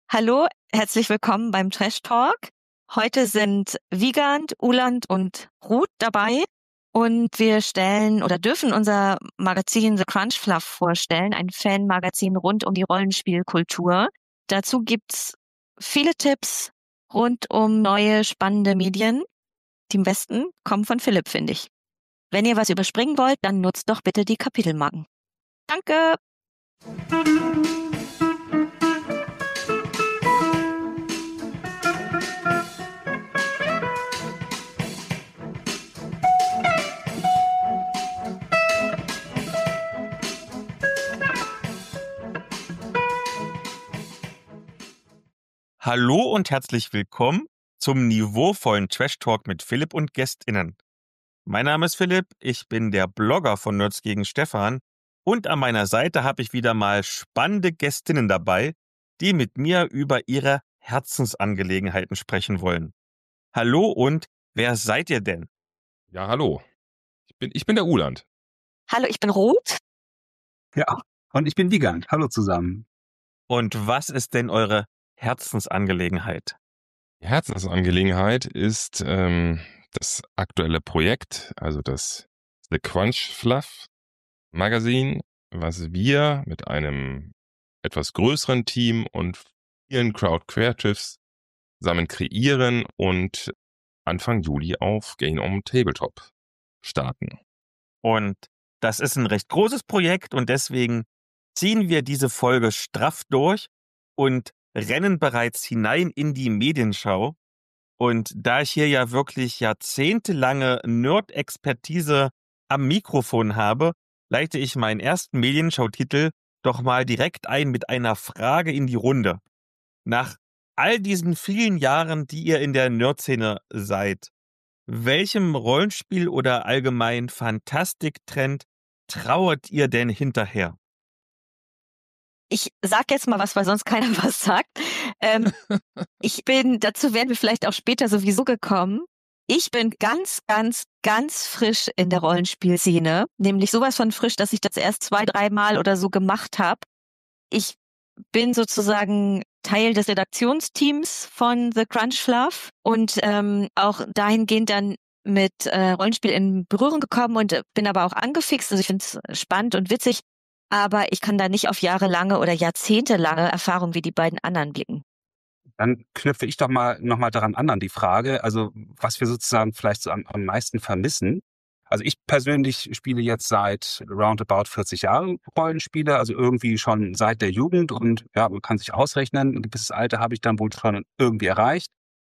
Hallo, herzlich willkommen beim Trash Talk. Heute sind Wiegand, Uland und Ruth dabei und wir stellen oder dürfen unser Magazin The Crunch Fluff vorstellen, ein Fanmagazin rund um die Rollenspielkultur. Dazu gibt's viele Tipps rund um neue spannende Medien. Die besten kommen von Philipp, finde ich. Wenn ihr was überspringen wollt, dann nutzt doch bitte die Kapitelmarken. Danke! Hallo und herzlich willkommen zum niveauvollen Trash Talk mit Philipp und GästInnen. Mein Name ist Philipp, ich bin der Blogger von Nerds gegen Stefan und an meiner Seite habe ich wieder mal spannende Gästinnen dabei, die mit mir über ihre Herzensangelegenheiten sprechen wollen. Hallo und wer seid ihr denn? Ja, hallo. Ich bin der Uland. Hallo, ich bin Ruth. Ja, und ich bin Wiegand. Hallo zusammen. Und was ist denn eure Herzensangelegenheit? Die Herzensangelegenheit ist das aktuelle Projekt, also das The Crunch Fluff Magazin, was wir mit einem etwas größeren Team und vielen Crowd Creatives zusammen kreieren und Anfang Juli auf Game on Tabletop starten. Und das ist ein recht großes Projekt und deswegen ziehen wir diese Folge straff durch und rennen bereits hinein in die Medienschau. Und da ich hier ja wirklich jahrzehntelange Nerd-Expertise am Mikrofon habe, leite ich meinen ersten Medienschau-Titel doch mal direkt ein mit einer Frage in die Runde. Nach all diesen vielen Jahren, die ihr in der Nerd-Szene seid, welchem Rollenspiel oder allgemein Fantastik-Trend trauert ihr denn hinterher? Ich sag jetzt mal was, weil sonst keiner was sagt. Dazu werden wir vielleicht auch später sowieso gekommen. Ich bin ganz, ganz, ganz frisch in der Rollenspielszene. Nämlich sowas von frisch, dass ich das erst 2-3 Mal oder so gemacht habe. Ich bin sozusagen Teil des Redaktionsteams von The Crunch Fluff und auch dahingehend dann mit Rollenspiel in Berührung gekommen und bin aber auch angefixt. Also ich finde es spannend und witzig. Aber ich kann da nicht auf jahrelange oder jahrzehntelange Erfahrung wie die beiden anderen blicken. Dann knüpfe ich doch mal nochmal daran an die Frage, also was wir sozusagen vielleicht so am meisten vermissen. Also ich persönlich spiele jetzt seit roundabout 40 Jahren Rollenspiele, also irgendwie schon seit der Jugend und ja, man kann sich ausrechnen, ein gewisses Alter habe ich dann wohl schon irgendwie erreicht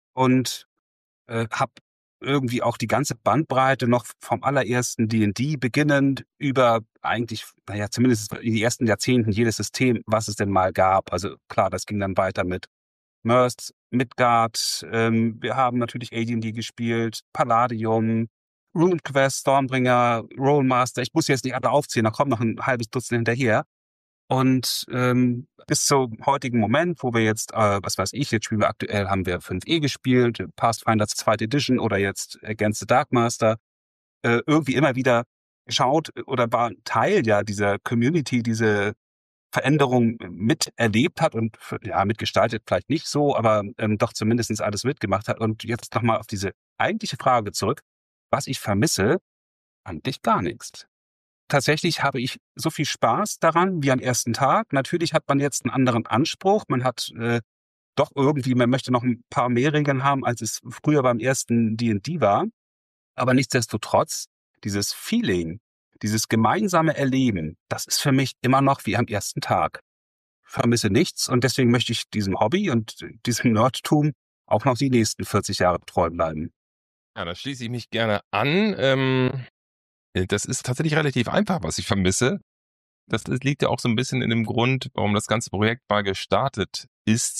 und habe irgendwie auch die ganze Bandbreite noch vom allerersten D&D beginnend über eigentlich, naja, zumindest in die ersten Jahrzehnten jedes System, was es denn mal gab. Also klar, das ging dann weiter mit Merst, Midgard, wir haben natürlich AD&D gespielt, Palladium, RuneQuest, Stormbringer, Rolemaster. Ich muss jetzt nicht alle aufzählen, da kommt noch ein halbes Dutzend hinterher. Und bis zum heutigen Moment, wo wir jetzt, was weiß ich, jetzt spielen wir aktuell, haben wir 5e gespielt, Pathfinder 2. Edition oder jetzt Against the Darkmaster, irgendwie immer wieder geschaut oder war Teil ja dieser Community, diese Veränderung miterlebt hat und ja, mitgestaltet vielleicht nicht so, aber doch zumindest alles mitgemacht hat. Und jetzt nochmal auf diese eigentliche Frage zurück, was ich vermisse, eigentlich gar nichts. Tatsächlich habe ich so viel Spaß daran wie am ersten Tag. Natürlich hat man jetzt einen anderen Anspruch. Man hat doch irgendwie, man möchte noch ein paar mehr Regeln haben, als es früher beim ersten D&D war. Aber nichtsdestotrotz, dieses Feeling, dieses gemeinsame Erleben, das ist für mich immer noch wie am ersten Tag. Ich vermisse nichts und deswegen möchte ich diesem Hobby und diesem Nerdtum auch noch die nächsten 40 Jahre treu bleiben. Ja, da schließe ich mich gerne an. Das ist tatsächlich relativ einfach, was ich vermisse. Das liegt ja auch so ein bisschen in dem Grund, warum das ganze Projekt mal gestartet ist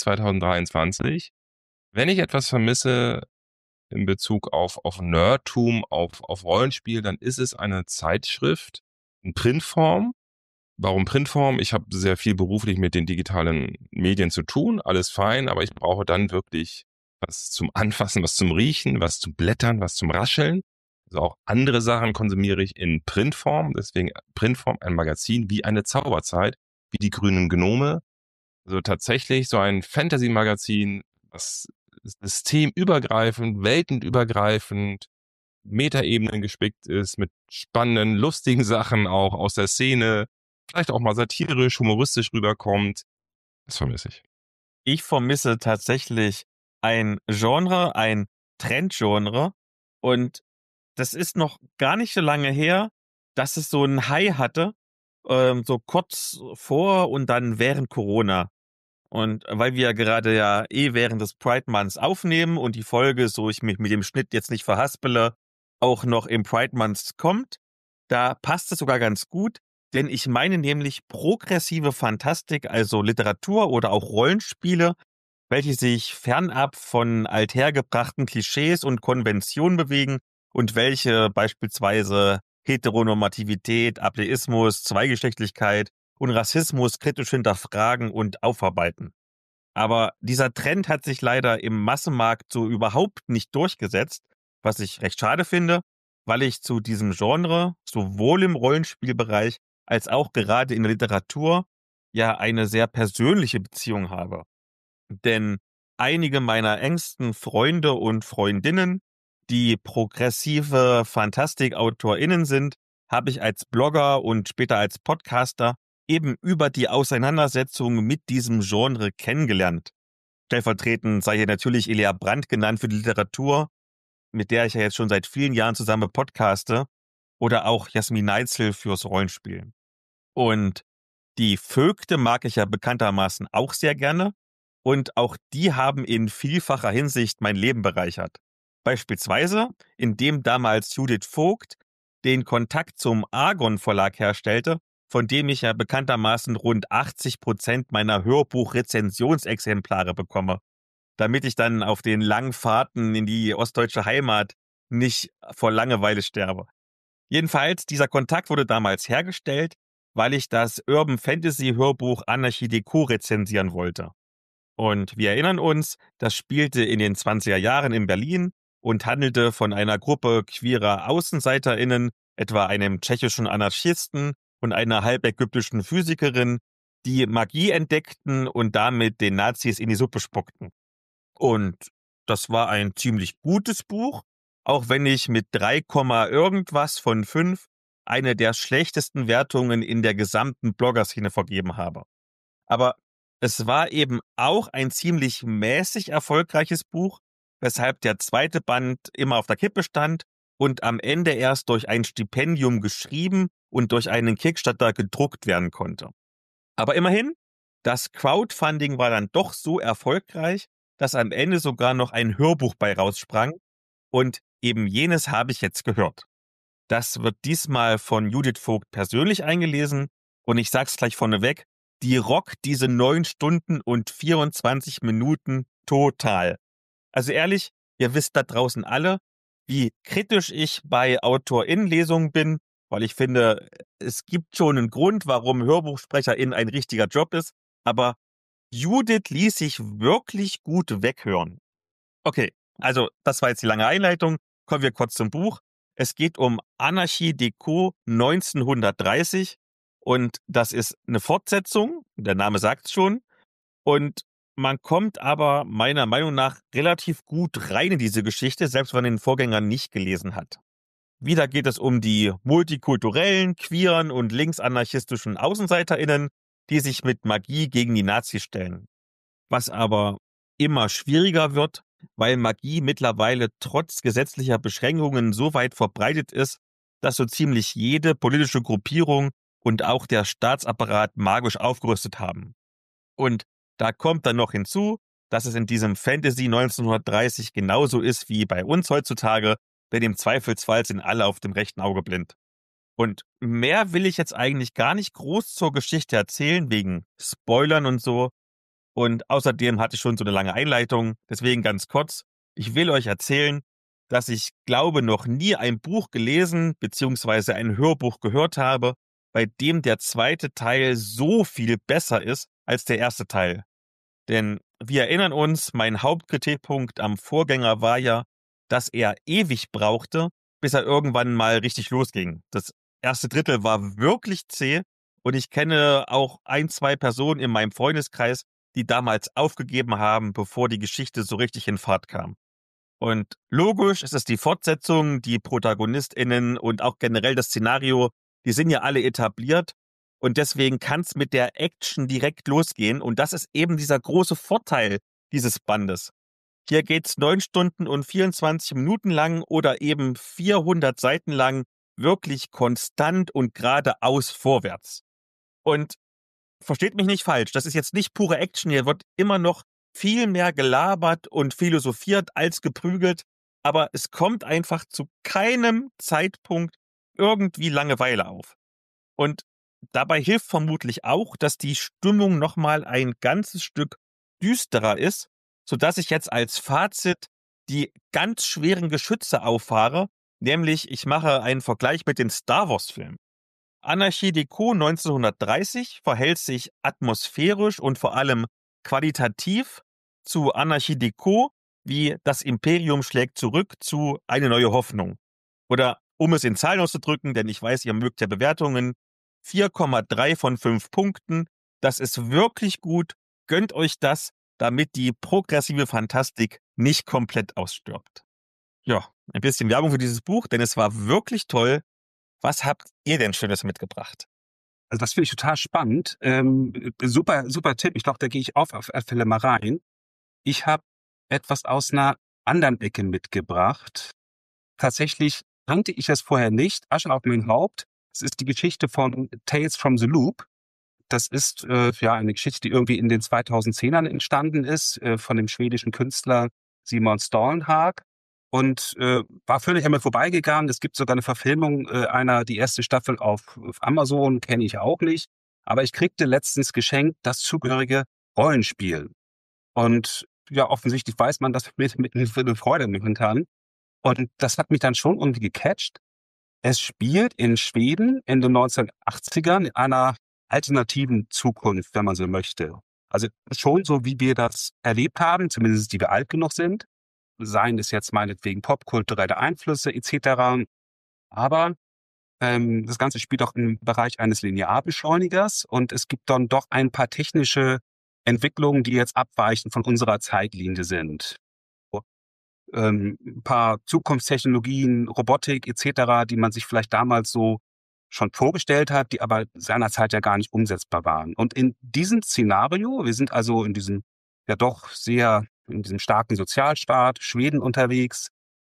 2023. Wenn ich etwas vermisse in Bezug auf Nerdtum, auf Rollenspiel, dann ist es eine Zeitschrift in Printform. Warum Printform? Ich habe sehr viel beruflich mit den digitalen Medien zu tun, alles fein, aber ich brauche dann wirklich was zum Anfassen, was zum Riechen, was zum Blättern, was zum Rascheln. Also auch andere Sachen konsumiere ich in Printform, deswegen Printform ein Magazin wie eine Zauberzeit, wie die grünen Gnome, Also tatsächlich so ein Fantasy-Magazin, was systemübergreifend, weltenübergreifend, Metaebenen gespickt ist, mit spannenden, lustigen Sachen auch aus der Szene, vielleicht auch mal satirisch, humoristisch rüberkommt. Das vermisse ich. Ich vermisse tatsächlich ein Genre, ein Trendgenre. Und das ist noch gar nicht so lange her, dass es so einen High hatte, so kurz vor und dann während Corona. Und weil wir gerade ja während des Pride Months aufnehmen und die Folge, so ich mich mit dem Schnitt jetzt nicht verhaspele, auch noch im Pride Month kommt, da passt es sogar ganz gut, denn ich meine nämlich progressive Fantastik, also Literatur oder auch Rollenspiele, welche sich fernab von althergebrachten Klischees und Konventionen bewegen und welche beispielsweise Heteronormativität, Ableismus, Zweigeschlechtlichkeit und Rassismus kritisch hinterfragen und aufarbeiten. Aber dieser Trend hat sich leider im Massenmarkt so überhaupt nicht durchgesetzt, was ich recht schade finde, weil ich zu diesem Genre sowohl im Rollenspielbereich als auch gerade in der Literatur ja eine sehr persönliche Beziehung habe. Denn einige meiner engsten Freunde und Freundinnen, die progressive Fantastikautorinnen sind, habe ich als Blogger und später als Podcaster eben über die Auseinandersetzung mit diesem Genre kennengelernt. Stellvertretend sei hier natürlich Elia Brandt genannt für die Literatur, mit der ich ja jetzt schon seit vielen Jahren zusammen podcaste, oder auch Jasmin Neitzel fürs Rollenspiel. Und die Vögte mag ich ja bekanntermaßen auch sehr gerne. Und auch die haben in vielfacher Hinsicht mein Leben bereichert. Beispielsweise, indem damals Judith Vogt den Kontakt zum Argon Verlag herstellte, von dem ich ja bekanntermaßen rund 80% meiner Hörbuch-Rezensionsexemplare bekomme, damit ich dann auf den langen Fahrten in die ostdeutsche Heimat nicht vor Langeweile sterbe. Jedenfalls, dieser Kontakt wurde damals hergestellt, weil ich das Urban Fantasy Hörbuch Anarchie Deco rezensieren wollte. Und wir erinnern uns, das spielte in den 20er Jahren in Berlin und handelte von einer Gruppe queerer AußenseiterInnen, etwa einem tschechischen Anarchisten und einer halbägyptischen Physikerin, die Magie entdeckten und damit den Nazis in die Suppe spuckten. Und das war ein ziemlich gutes Buch, auch wenn ich mit 3, irgendwas von 5 eine der schlechtesten Wertungen in der gesamten Bloggerszene vergeben habe. Aber es war eben auch ein ziemlich mäßig erfolgreiches Buch, weshalb der zweite Band immer auf der Kippe stand und am Ende erst durch ein Stipendium geschrieben und durch einen Kickstarter gedruckt werden konnte. Aber immerhin, das Crowdfunding war dann doch so erfolgreich, dass am Ende sogar noch ein Hörbuch bei raussprang und eben jenes habe ich jetzt gehört. Das wird diesmal von Judith Vogt persönlich eingelesen und ich sag's gleich vorneweg, die rockt diese 9 Stunden und 24 Minuten total. Also ehrlich, ihr wisst da draußen alle, wie kritisch ich bei AutorInnen-Lesungen bin, weil ich finde, es gibt schon einen Grund, warum HörbuchsprecherInnen ein richtiger Job ist, aber Judith ließ sich wirklich gut weghören. Okay, also das war jetzt die lange Einleitung, kommen wir kurz zum Buch. Es geht um Anarchie Deco 1930 und das ist eine Fortsetzung, der Name sagt es schon, und man kommt aber meiner Meinung nach relativ gut rein in diese Geschichte, selbst wenn man den Vorgänger nicht gelesen hat. Wieder geht es um die multikulturellen, queeren und linksanarchistischen AußenseiterInnen, die sich mit Magie gegen die Nazis stellen. Was aber immer schwieriger wird, weil Magie mittlerweile trotz gesetzlicher Beschränkungen so weit verbreitet ist, dass so ziemlich jede politische Gruppierung und auch der Staatsapparat magisch aufgerüstet haben. Und da kommt dann noch hinzu, dass es in diesem Fantasy 1930 genauso ist wie bei uns heutzutage, denn im Zweifelsfall sind alle auf dem rechten Auge blind. Und mehr will ich jetzt eigentlich gar nicht groß zur Geschichte erzählen, wegen Spoilern und so. Und außerdem hatte ich schon so eine lange Einleitung, deswegen ganz kurz. Ich will euch erzählen, dass ich glaube, noch nie ein Buch gelesen bzw. ein Hörbuch gehört habe, bei dem der zweite Teil so viel besser ist als der erste Teil. Denn wir erinnern uns, mein Hauptkritikpunkt am Vorgänger war ja, dass er ewig brauchte, bis er irgendwann mal richtig losging. Das erste Drittel war wirklich zäh und ich kenne auch 1, 2 Personen in meinem Freundeskreis, die damals aufgegeben haben, bevor die Geschichte so richtig in Fahrt kam. Und logisch ist es die Fortsetzung, die ProtagonistInnen und auch generell das Szenario, die sind ja alle etabliert. Und deswegen kann es mit der Action direkt losgehen. Und das ist eben dieser große Vorteil dieses Bandes. Hier geht's 9 Stunden und 24 Minuten lang oder eben 400 Seiten lang wirklich konstant und geradeaus vorwärts. Und versteht mich nicht falsch, das ist jetzt nicht pure Action, hier wird immer noch viel mehr gelabert und philosophiert als geprügelt, aber es kommt einfach zu keinem Zeitpunkt irgendwie Langeweile auf. Und dabei hilft vermutlich auch, dass die Stimmung nochmal ein ganzes Stück düsterer ist, sodass ich jetzt als Fazit die ganz schweren Geschütze auffahre, nämlich ich mache einen Vergleich mit den Star Wars-Filmen. Anarchie Deco 1930 verhält sich atmosphärisch und vor allem qualitativ zu Anarchie Deco wie das Imperium schlägt zurück zu Eine neue Hoffnung. Oder um es in Zahlen auszudrücken, denn ich weiß, ihr mögt ja Bewertungen, 4,3 von 5 Punkten. Das ist wirklich gut. Gönnt euch das, damit die progressive Fantastik nicht komplett ausstirbt. Ja, ein bisschen Werbung für dieses Buch, denn es war wirklich toll. Was habt ihr denn Schönes mitgebracht? Also das finde ich total spannend. Super Tipp. Ich glaube, da gehe ich auf alle Fälle mal rein. Ich habe etwas aus einer anderen Ecke mitgebracht. Tatsächlich kannte ich es vorher nicht. Asche auf mein Haupt. Es ist die Geschichte von Tales from the Loop. Das ist eine Geschichte, die irgendwie in den 2010ern entstanden ist, von dem schwedischen Künstler Simon Stålenhag. Und war völlig an mir vorbeigegangen. Es gibt sogar eine Verfilmung die erste Staffel auf Amazon, kenne ich auch nicht. Aber ich kriegte letztens geschenkt das zugehörige Rollenspiel. Und ja, offensichtlich weiß man, dass man mit eine Freude machen kann. Und das hat mich dann schon irgendwie gecatcht. Es spielt in Schweden in den 1980ern in einer alternativen Zukunft, wenn man so möchte. Also schon so, wie wir das erlebt haben, zumindest die wir alt genug sind. Seien es jetzt meinetwegen popkulturelle Einflüsse etc. Aber das Ganze spielt auch im Bereich eines Linearbeschleunigers und es gibt dann doch ein paar technische Entwicklungen, die jetzt abweichend von unserer Zeitlinie sind. Ein paar Zukunftstechnologien, Robotik etc., die man sich vielleicht damals so schon vorgestellt hat, die aber seinerzeit ja gar nicht umsetzbar waren. Und in diesem Szenario, wir sind also in diesem ja doch sehr in diesem starken Sozialstaat Schweden unterwegs,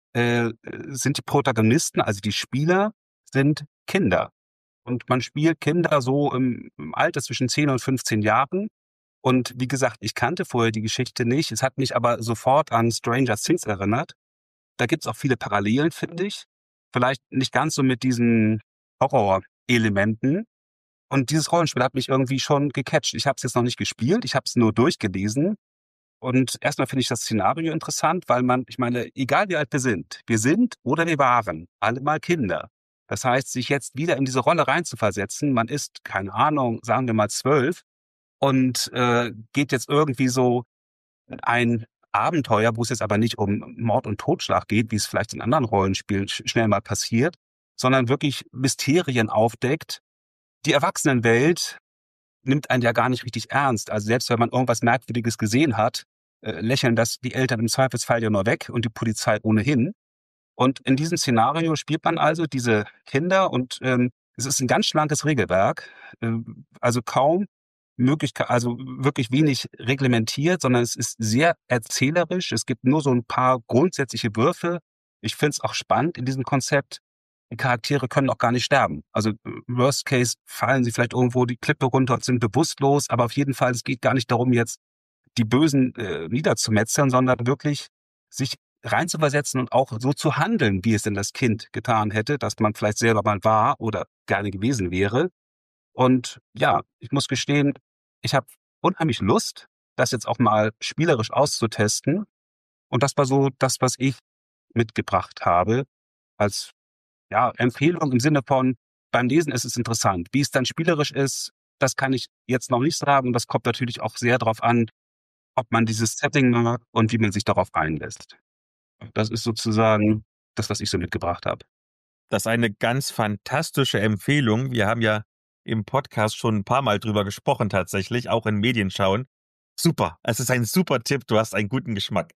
sind die Protagonisten, also die Spieler, sind Kinder. Und man spielt Kinder so im Alter zwischen 10 und 15 Jahren. Und wie gesagt, ich kannte vorher die Geschichte nicht. Es hat mich aber sofort an Stranger Things erinnert. Da gibt's auch viele Parallelen, finde ich. Vielleicht nicht ganz so mit diesen Horror-Elementen. Und dieses Rollenspiel hat mich irgendwie schon gecatcht. Ich habe es jetzt noch nicht gespielt, ich habe es nur durchgelesen. Und erstmal finde ich das Szenario interessant, weil ich meine, egal wie alt wir sind oder wir waren, alle mal Kinder. Das heißt, sich jetzt wieder in diese Rolle reinzuversetzen, man ist, keine Ahnung, sagen wir mal 12 und geht jetzt irgendwie so ein Abenteuer, wo es jetzt aber nicht um Mord und Totschlag geht, wie es vielleicht in anderen Rollenspielen schnell mal passiert, sondern wirklich Mysterien aufdeckt. Die Erwachsenenwelt nimmt einen ja gar nicht richtig ernst. Also selbst wenn man irgendwas Merkwürdiges gesehen hat, lächeln das die Eltern im Zweifelsfall ja nur weg und die Polizei ohnehin. Und in diesem Szenario spielt man also diese Kinder und es ist ein ganz schlankes Regelwerk, also kaum Möglichkeit, also wirklich wenig reglementiert, sondern es ist sehr erzählerisch. Es gibt nur so ein paar grundsätzliche Würfe. Ich finde es auch spannend in diesem Konzept. Die Charaktere können auch gar nicht sterben. Also worst case fallen sie vielleicht irgendwo die Klippe runter und sind bewusstlos, aber auf jeden Fall, es geht gar nicht darum, jetzt die Bösen niederzumetzeln, sondern wirklich sich reinzuversetzen und auch so zu handeln, wie es denn das Kind getan hätte, dass man vielleicht selber mal war oder gerne gewesen wäre. Und ja, ich muss gestehen, ich habe unheimlich Lust, das jetzt auch mal spielerisch auszutesten. Und das war so das, was ich mitgebracht habe als Empfehlung im Sinne von, beim Lesen ist es interessant. Wie es dann spielerisch ist, das kann ich jetzt noch nicht sagen. Das kommt natürlich auch sehr darauf an, ob man dieses Setting mag und wie man sich darauf einlässt. Das ist sozusagen das, was ich so mitgebracht habe. Das ist eine ganz fantastische Empfehlung. Wir haben ja im Podcast schon ein paar Mal drüber gesprochen tatsächlich, auch in Medienschauen, Super. Es ist ein super Tipp. Du hast einen guten Geschmack.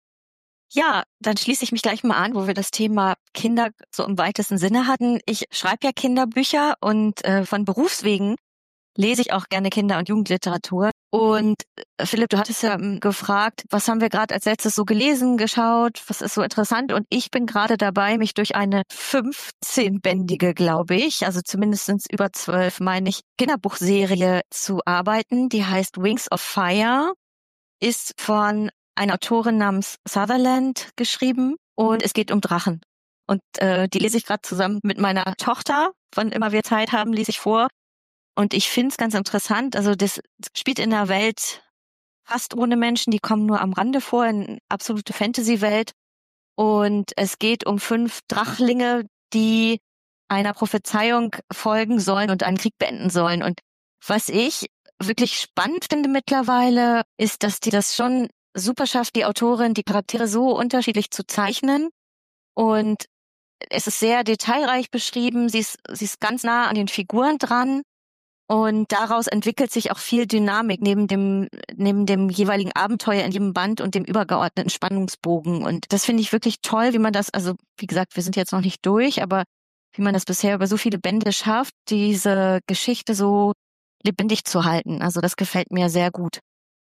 Ja, dann schließe ich mich gleich mal an, wo wir das Thema Kinder so im weitesten Sinne hatten. Ich schreibe ja Kinderbücher und von Berufswegen lese ich auch gerne Kinder- und Jugendliteratur. Und Philipp, du hattest ja gefragt, was haben wir gerade als letztes so gelesen, geschaut, was ist so interessant? Und ich bin gerade dabei, mich durch eine 15-bändige, glaube ich, also zumindest sind es über 12, meine ich, Kinderbuchserie zu arbeiten. Die heißt Wings of Fire, ist von einer Autorin namens Sutherland geschrieben und es geht um Drachen. Und die lese ich gerade zusammen mit meiner Tochter. Wann immer wir Zeit haben, lese ich vor. Und ich finde es ganz interessant. Also das spielt in einer Welt fast ohne Menschen. Die kommen nur am Rande vor, in absolute Fantasy-Welt. Und es geht um 5 Drachlinge, die einer Prophezeiung folgen sollen und einen Krieg beenden sollen. Und was ich wirklich spannend finde mittlerweile, ist, dass die das schon super schafft, die Autorin, die Charaktere so unterschiedlich zu zeichnen. Und es ist sehr detailreich beschrieben. Sie ist ganz nah an den Figuren dran. Und daraus entwickelt sich auch viel Dynamik neben dem jeweiligen Abenteuer in jedem Band und dem übergeordneten Spannungsbogen. Und das finde ich wirklich toll, wie man das, also wie gesagt, wir sind jetzt noch nicht durch, aber wie man das bisher über so viele Bände schafft, diese Geschichte so lebendig zu halten. Also das gefällt mir sehr gut.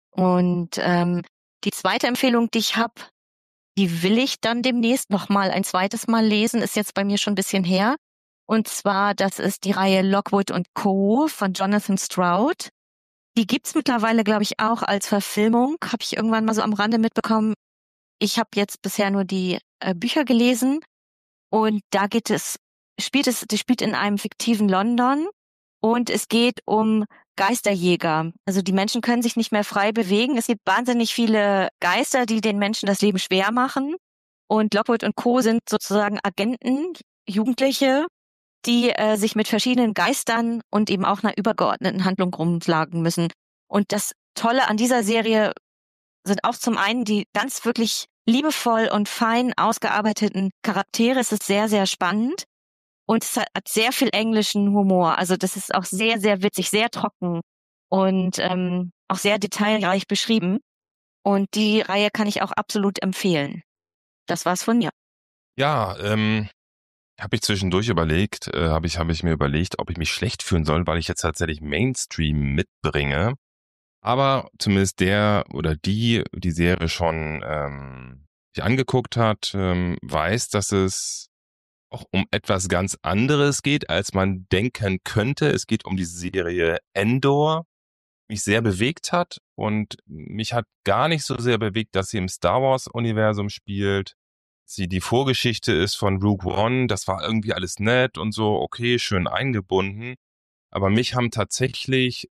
Und die zweite Empfehlung, die ich habe, die will ich dann demnächst noch mal ein zweites Mal lesen, ist jetzt bei mir schon ein bisschen her. Und zwar, das ist die Reihe Lockwood & Co. von Jonathan Stroud. Die gibt's mittlerweile, glaube ich, auch als Verfilmung. Habe ich irgendwann mal so am Rande mitbekommen. Ich habe jetzt bisher nur die Bücher gelesen. Und da spielt in einem fiktiven London. Und es geht um Geisterjäger. Also die Menschen können sich nicht mehr frei bewegen. Es gibt wahnsinnig viele Geister, die den Menschen das Leben schwer machen. Und Lockwood & Co. sind sozusagen Agenten, Jugendliche, die sich mit verschiedenen Geistern und eben auch einer übergeordneten Handlung rumschlagen müssen. Und das Tolle an dieser Serie sind auch zum einen die ganz wirklich liebevoll und fein ausgearbeiteten Charaktere. Es ist sehr, sehr spannend und es hat sehr viel englischen Humor. Also das ist auch sehr, sehr witzig, sehr trocken und auch sehr detailreich beschrieben. Und die Reihe kann ich auch absolut empfehlen. Das war's von mir. Ja, habe ich zwischendurch überlegt, habe ich mir überlegt, ob ich mich schlecht fühlen soll, weil ich jetzt tatsächlich Mainstream mitbringe. Aber zumindest der oder die Serie schon sich angeguckt hat, weiß, dass es auch um etwas ganz anderes geht, als man denken könnte. Es geht um die Serie Endor, die mich sehr bewegt hat und mich hat gar nicht so sehr bewegt, dass sie im Star Wars Universum spielt. Sie die Vorgeschichte ist von Rogue One, das war irgendwie alles nett und so, okay, schön eingebunden. Aber mich haben tatsächlich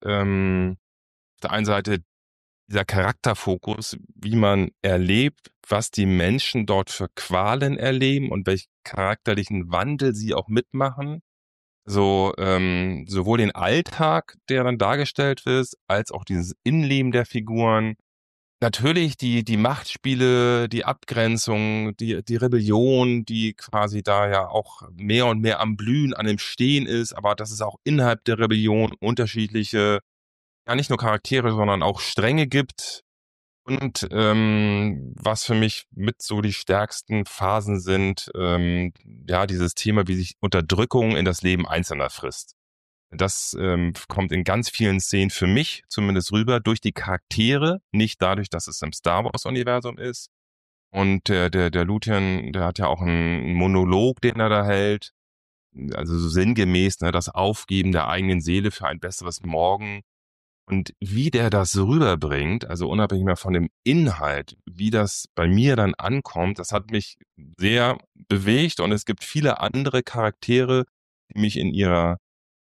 auf der einen Seite dieser Charakterfokus, wie man erlebt, was die Menschen dort für Qualen erleben und welchen charakterlichen Wandel sie auch mitmachen. So sowohl den Alltag, der dann dargestellt wird, als auch dieses Innenleben der Figuren. Natürlich die Machtspiele, die Abgrenzung, die Rebellion, die quasi da ja auch mehr und mehr am Blühen, an dem Stehen ist, aber dass es auch innerhalb der Rebellion unterschiedliche, ja nicht nur Charaktere, sondern auch Stränge gibt. Und was für mich mit so die stärksten Phasen sind, ja, dieses Thema, wie sich Unterdrückung in das Leben Einzelner frisst. Das kommt in ganz vielen Szenen für mich zumindest rüber, durch die Charaktere, nicht dadurch, dass es im Star Wars-Universum ist. Und der Luthien, der hat ja auch einen Monolog, den er da hält, also so sinngemäß, ne, das Aufgeben der eigenen Seele für ein besseres Morgen. Und wie der das rüberbringt, also unabhängig mehr von dem Inhalt, wie das bei mir dann ankommt, das hat mich sehr bewegt. Und es gibt viele andere Charaktere, die mich in ihrer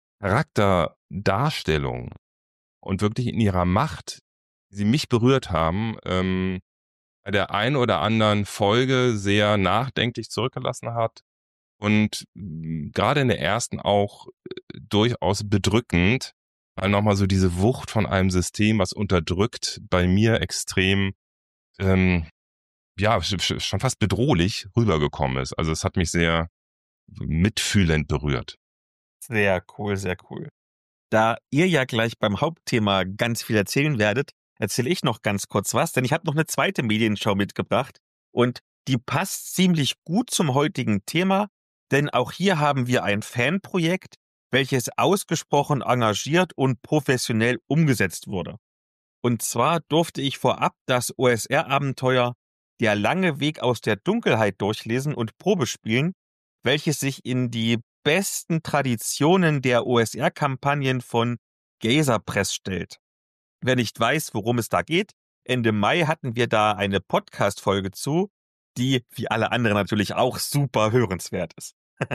Charakterdarstellung und wirklich in ihrer Macht, die sie mich berührt haben, bei der einen oder anderen Folge sehr nachdenklich zurückgelassen hat und gerade in der ersten auch durchaus bedrückend, weil nochmal so diese Wucht von einem System, was unterdrückt, bei mir extrem, ja, schon fast bedrohlich rübergekommen ist. Also es hat mich sehr mitfühlend berührt. Sehr cool, sehr cool. Da ihr ja gleich beim Hauptthema ganz viel erzählen werdet, erzähle ich noch ganz kurz was, denn ich habe noch eine zweite Medienschau mitgebracht und die passt ziemlich gut zum heutigen Thema, denn auch hier haben wir ein Fanprojekt, welches ausgesprochen engagiert und professionell umgesetzt wurde. Und zwar durfte ich vorab das OSR-Abenteuer Der lange Weg aus der Dunkelheit durchlesen und Probespielen, welches sich in die besten Traditionen der OSR-Kampagnen von Gazer Press stellt. Wer nicht weiß, worum es da geht, Ende Mai hatten wir da eine Podcast-Folge zu, die, wie alle anderen natürlich auch, super hörenswert ist.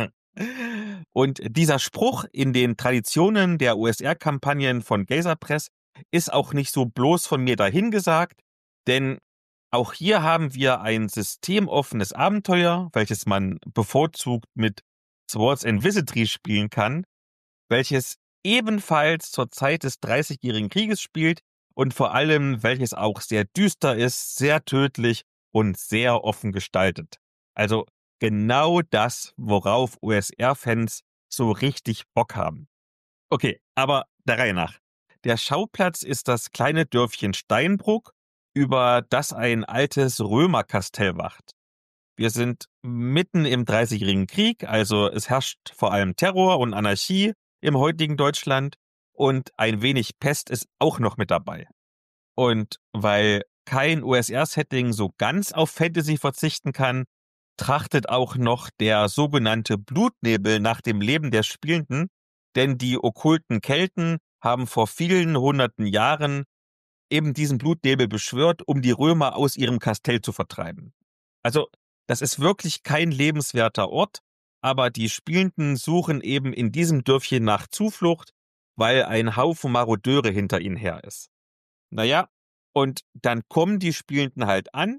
Und dieser Spruch in den Traditionen der OSR-Kampagnen von Gazer Press ist auch nicht so bloß von mir dahingesagt, denn auch hier haben wir ein systemoffenes Abenteuer, welches man bevorzugt mit Swords and Wizardry spielen kann, welches ebenfalls zur Zeit des 30-jährigen Krieges spielt und vor allem welches auch sehr düster ist, sehr tödlich und sehr offen gestaltet. Also genau das, worauf OSR-Fans so richtig Bock haben. Okay, aber der Reihe nach. Der Schauplatz ist das kleine Dörfchen Steinbruck, über das ein altes Römerkastell wacht. Wir sind mitten im 30-jährigen Krieg, also es herrscht vor allem Terror und Anarchie im heutigen Deutschland und ein wenig Pest ist auch noch mit dabei. Und weil kein OSR-Setting so ganz auf Fantasy verzichten kann, trachtet auch noch der sogenannte Blutnebel nach dem Leben der Spielenden, denn die okkulten Kelten haben vor vielen hunderten Jahren eben diesen Blutnebel beschwört, um die Römer aus ihrem Kastell zu vertreiben. Also, das ist wirklich kein lebenswerter Ort, aber die Spielenden suchen eben in diesem Dörfchen nach Zuflucht, weil ein Haufen Marodeure hinter ihnen her ist. Naja, und dann kommen die Spielenden halt an.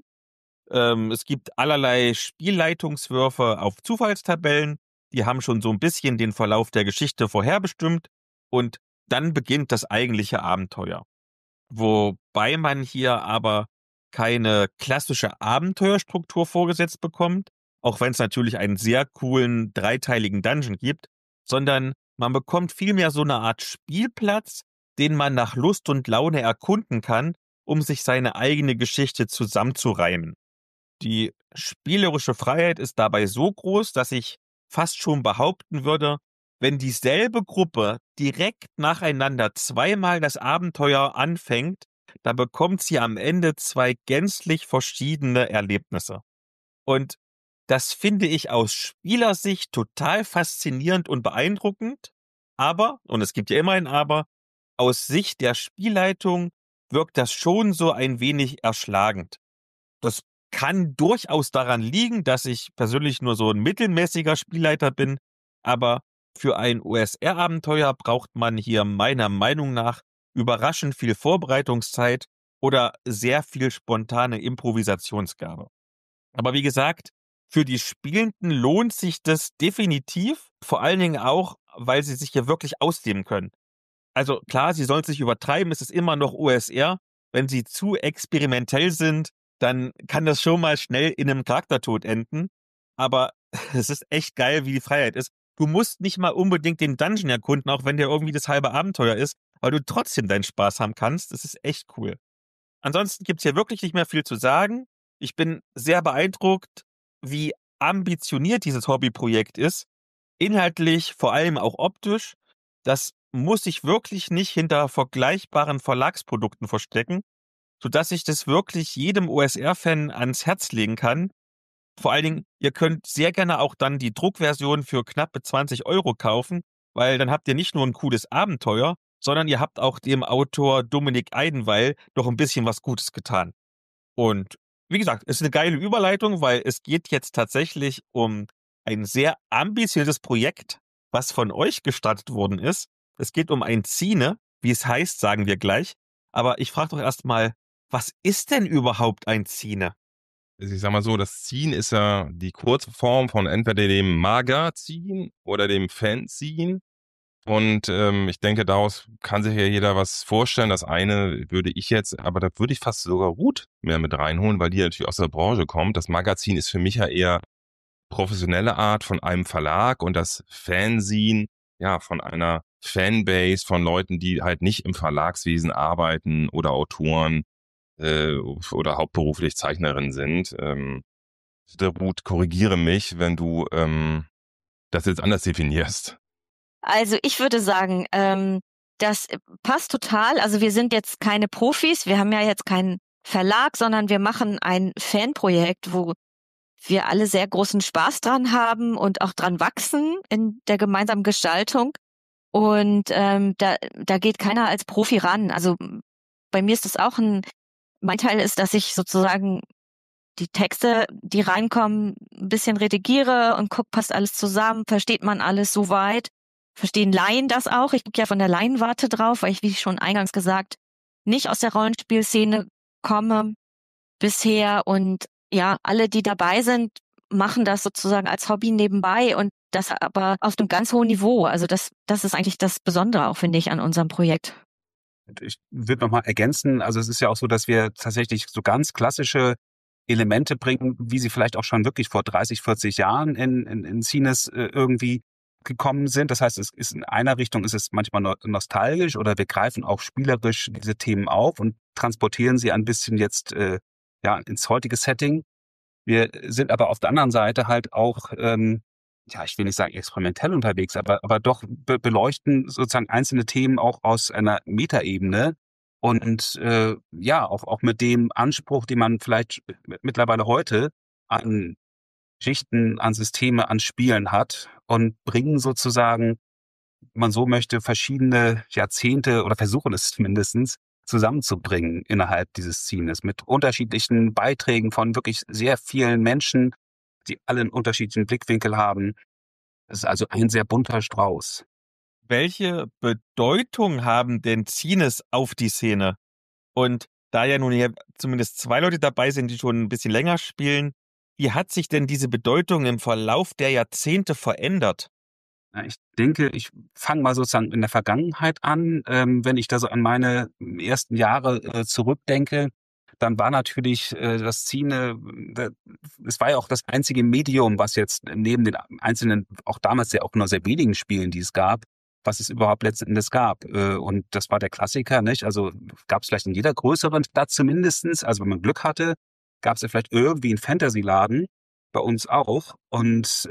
Es gibt allerlei Spielleitungswürfe auf Zufallstabellen, die haben schon so ein bisschen den Verlauf der Geschichte vorherbestimmt und dann beginnt das eigentliche Abenteuer. Wobei man hier aber keine klassische Abenteuerstruktur vorgesetzt bekommt, auch wenn es natürlich einen sehr coolen dreiteiligen Dungeon gibt, sondern man bekommt vielmehr so eine Art Spielplatz, den man nach Lust und Laune erkunden kann, um sich seine eigene Geschichte zusammenzureimen. Die spielerische Freiheit ist dabei so groß, dass ich fast schon behaupten würde, wenn dieselbe Gruppe direkt nacheinander zweimal das Abenteuer anfängt, dann bekommt sie am Ende zwei gänzlich verschiedene Erlebnisse. Und das finde ich aus Spielersicht total faszinierend und beeindruckend. Aber, und es gibt ja immer ein Aber, aus Sicht der Spielleitung wirkt das schon so ein wenig erschlagend. Das kann durchaus daran liegen, dass ich persönlich nur so ein mittelmäßiger Spielleiter bin, aber für ein OSR-Abenteuer braucht man hier meiner Meinung nach überraschend viel Vorbereitungszeit oder sehr viel spontane Improvisationsgabe. Aber wie gesagt, für die Spielenden lohnt sich das definitiv, vor allen Dingen auch, weil sie sich hier wirklich ausleben können. Also klar, sie sollen sich übertreiben, es ist immer noch OSR. Wenn sie zu experimentell sind, dann kann das schon mal schnell in einem Charaktertod enden. Aber es ist echt geil, wie die Freiheit ist. Du musst nicht mal unbedingt den Dungeon erkunden, auch wenn der irgendwie das halbe Abenteuer ist, weil du trotzdem deinen Spaß haben kannst. Das ist echt cool. Ansonsten gibt's hier wirklich nicht mehr viel zu sagen. Ich bin sehr beeindruckt, wie ambitioniert dieses Hobbyprojekt ist. Inhaltlich, vor allem auch optisch. Das muss sich wirklich nicht hinter vergleichbaren Verlagsprodukten verstecken, sodass ich das wirklich jedem OSR-Fan ans Herz legen kann. Vor allen Dingen, ihr könnt sehr gerne auch dann die Druckversion für knappe 20 € kaufen, weil dann habt ihr nicht nur ein cooles Abenteuer, sondern ihr habt auch dem Autor Dominik Eidenweil noch ein bisschen was Gutes getan. Und wie gesagt, es ist eine geile Überleitung, weil es geht jetzt tatsächlich um ein sehr ambitioniertes Projekt, was von euch gestartet worden ist. Es geht um ein Zine, wie es heißt, sagen wir gleich. Aber ich frage doch erstmal, was ist denn überhaupt ein Zine? Also ich sag mal so, das Zine ist ja die Kurzform von entweder dem Magazin oder dem Fanzine. Und ich denke, daraus kann sich ja jeder was vorstellen. Das eine würde ich jetzt, aber da würde ich fast sogar Ruth mehr mit reinholen, weil die natürlich aus der Branche kommt. Das Magazin ist für mich ja eher professionelle Art von einem Verlag und das Fanzine ja von einer Fanbase von Leuten, die halt nicht im Verlagswesen arbeiten oder Autoren oder hauptberuflich Zeichnerin sind. Der Ruth, korrigiere mich, wenn du das jetzt anders definierst. Also ich würde sagen, das passt total. Also wir sind jetzt keine Profis, wir haben ja jetzt keinen Verlag, sondern wir machen ein Fanprojekt, wo wir alle sehr großen Spaß dran haben und auch dran wachsen in der gemeinsamen Gestaltung. Und da geht keiner als Profi ran. Also bei mir ist das auch mein Teil ist, dass ich sozusagen die Texte, die reinkommen, ein bisschen redigiere und gucke, passt alles zusammen, versteht man alles soweit, verstehen Laien das auch. Ich gucke ja von der Laienwarte drauf, weil ich, wie schon eingangs gesagt, nicht aus der Rollenspielszene komme bisher und ja, alle, die dabei sind, machen das sozusagen als Hobby nebenbei und das aber auf einem ganz hohen Niveau. Also das ist eigentlich das Besondere auch, finde ich, an unserem Projekt. Ich würde nochmal ergänzen, also es ist ja auch so, dass wir tatsächlich so ganz klassische Elemente bringen, wie sie vielleicht auch schon wirklich vor 30, 40 Jahren in Cines irgendwie gekommen sind. Das heißt, es ist in einer Richtung ist es manchmal nostalgisch oder wir greifen auch spielerisch diese Themen auf und transportieren sie ein bisschen jetzt ins heutige Setting. Wir sind aber auf der anderen Seite halt auch, ich will nicht sagen experimentell unterwegs, aber doch beleuchten sozusagen einzelne Themen auch aus einer Metaebene und auch mit dem Anspruch, den man vielleicht mittlerweile heute an Schichten, an Systeme, an Spielen hat und bringen sozusagen, wenn man so möchte, verschiedene Jahrzehnte oder versuchen es zumindest zusammenzubringen innerhalb dieses Zines mit unterschiedlichen Beiträgen von wirklich sehr vielen Menschen, die alle einen unterschiedlichen Blickwinkel haben. Es ist also ein sehr bunter Strauß. Welche Bedeutung haben denn Cines auf die Szene? Und da ja nun hier zumindest 2 Leute dabei sind, die schon ein bisschen länger spielen, wie hat sich denn diese Bedeutung im Verlauf der Jahrzehnte verändert? Ja, ich denke, ich fange mal sozusagen in der Vergangenheit an. Wenn ich da so an meine ersten Jahre zurückdenke, dann war natürlich das Cine, es war ja auch das einzige Medium, was jetzt neben den einzelnen, auch damals ja auch nur sehr wenigen Spielen, die es gab, was es überhaupt letzten Endes gab. Und das war der Klassiker, nicht? Also gab es vielleicht in jeder größeren Stadt zumindestens, also wenn man Glück hatte, gab es ja vielleicht irgendwie einen Fantasy-Laden, bei uns auch. Und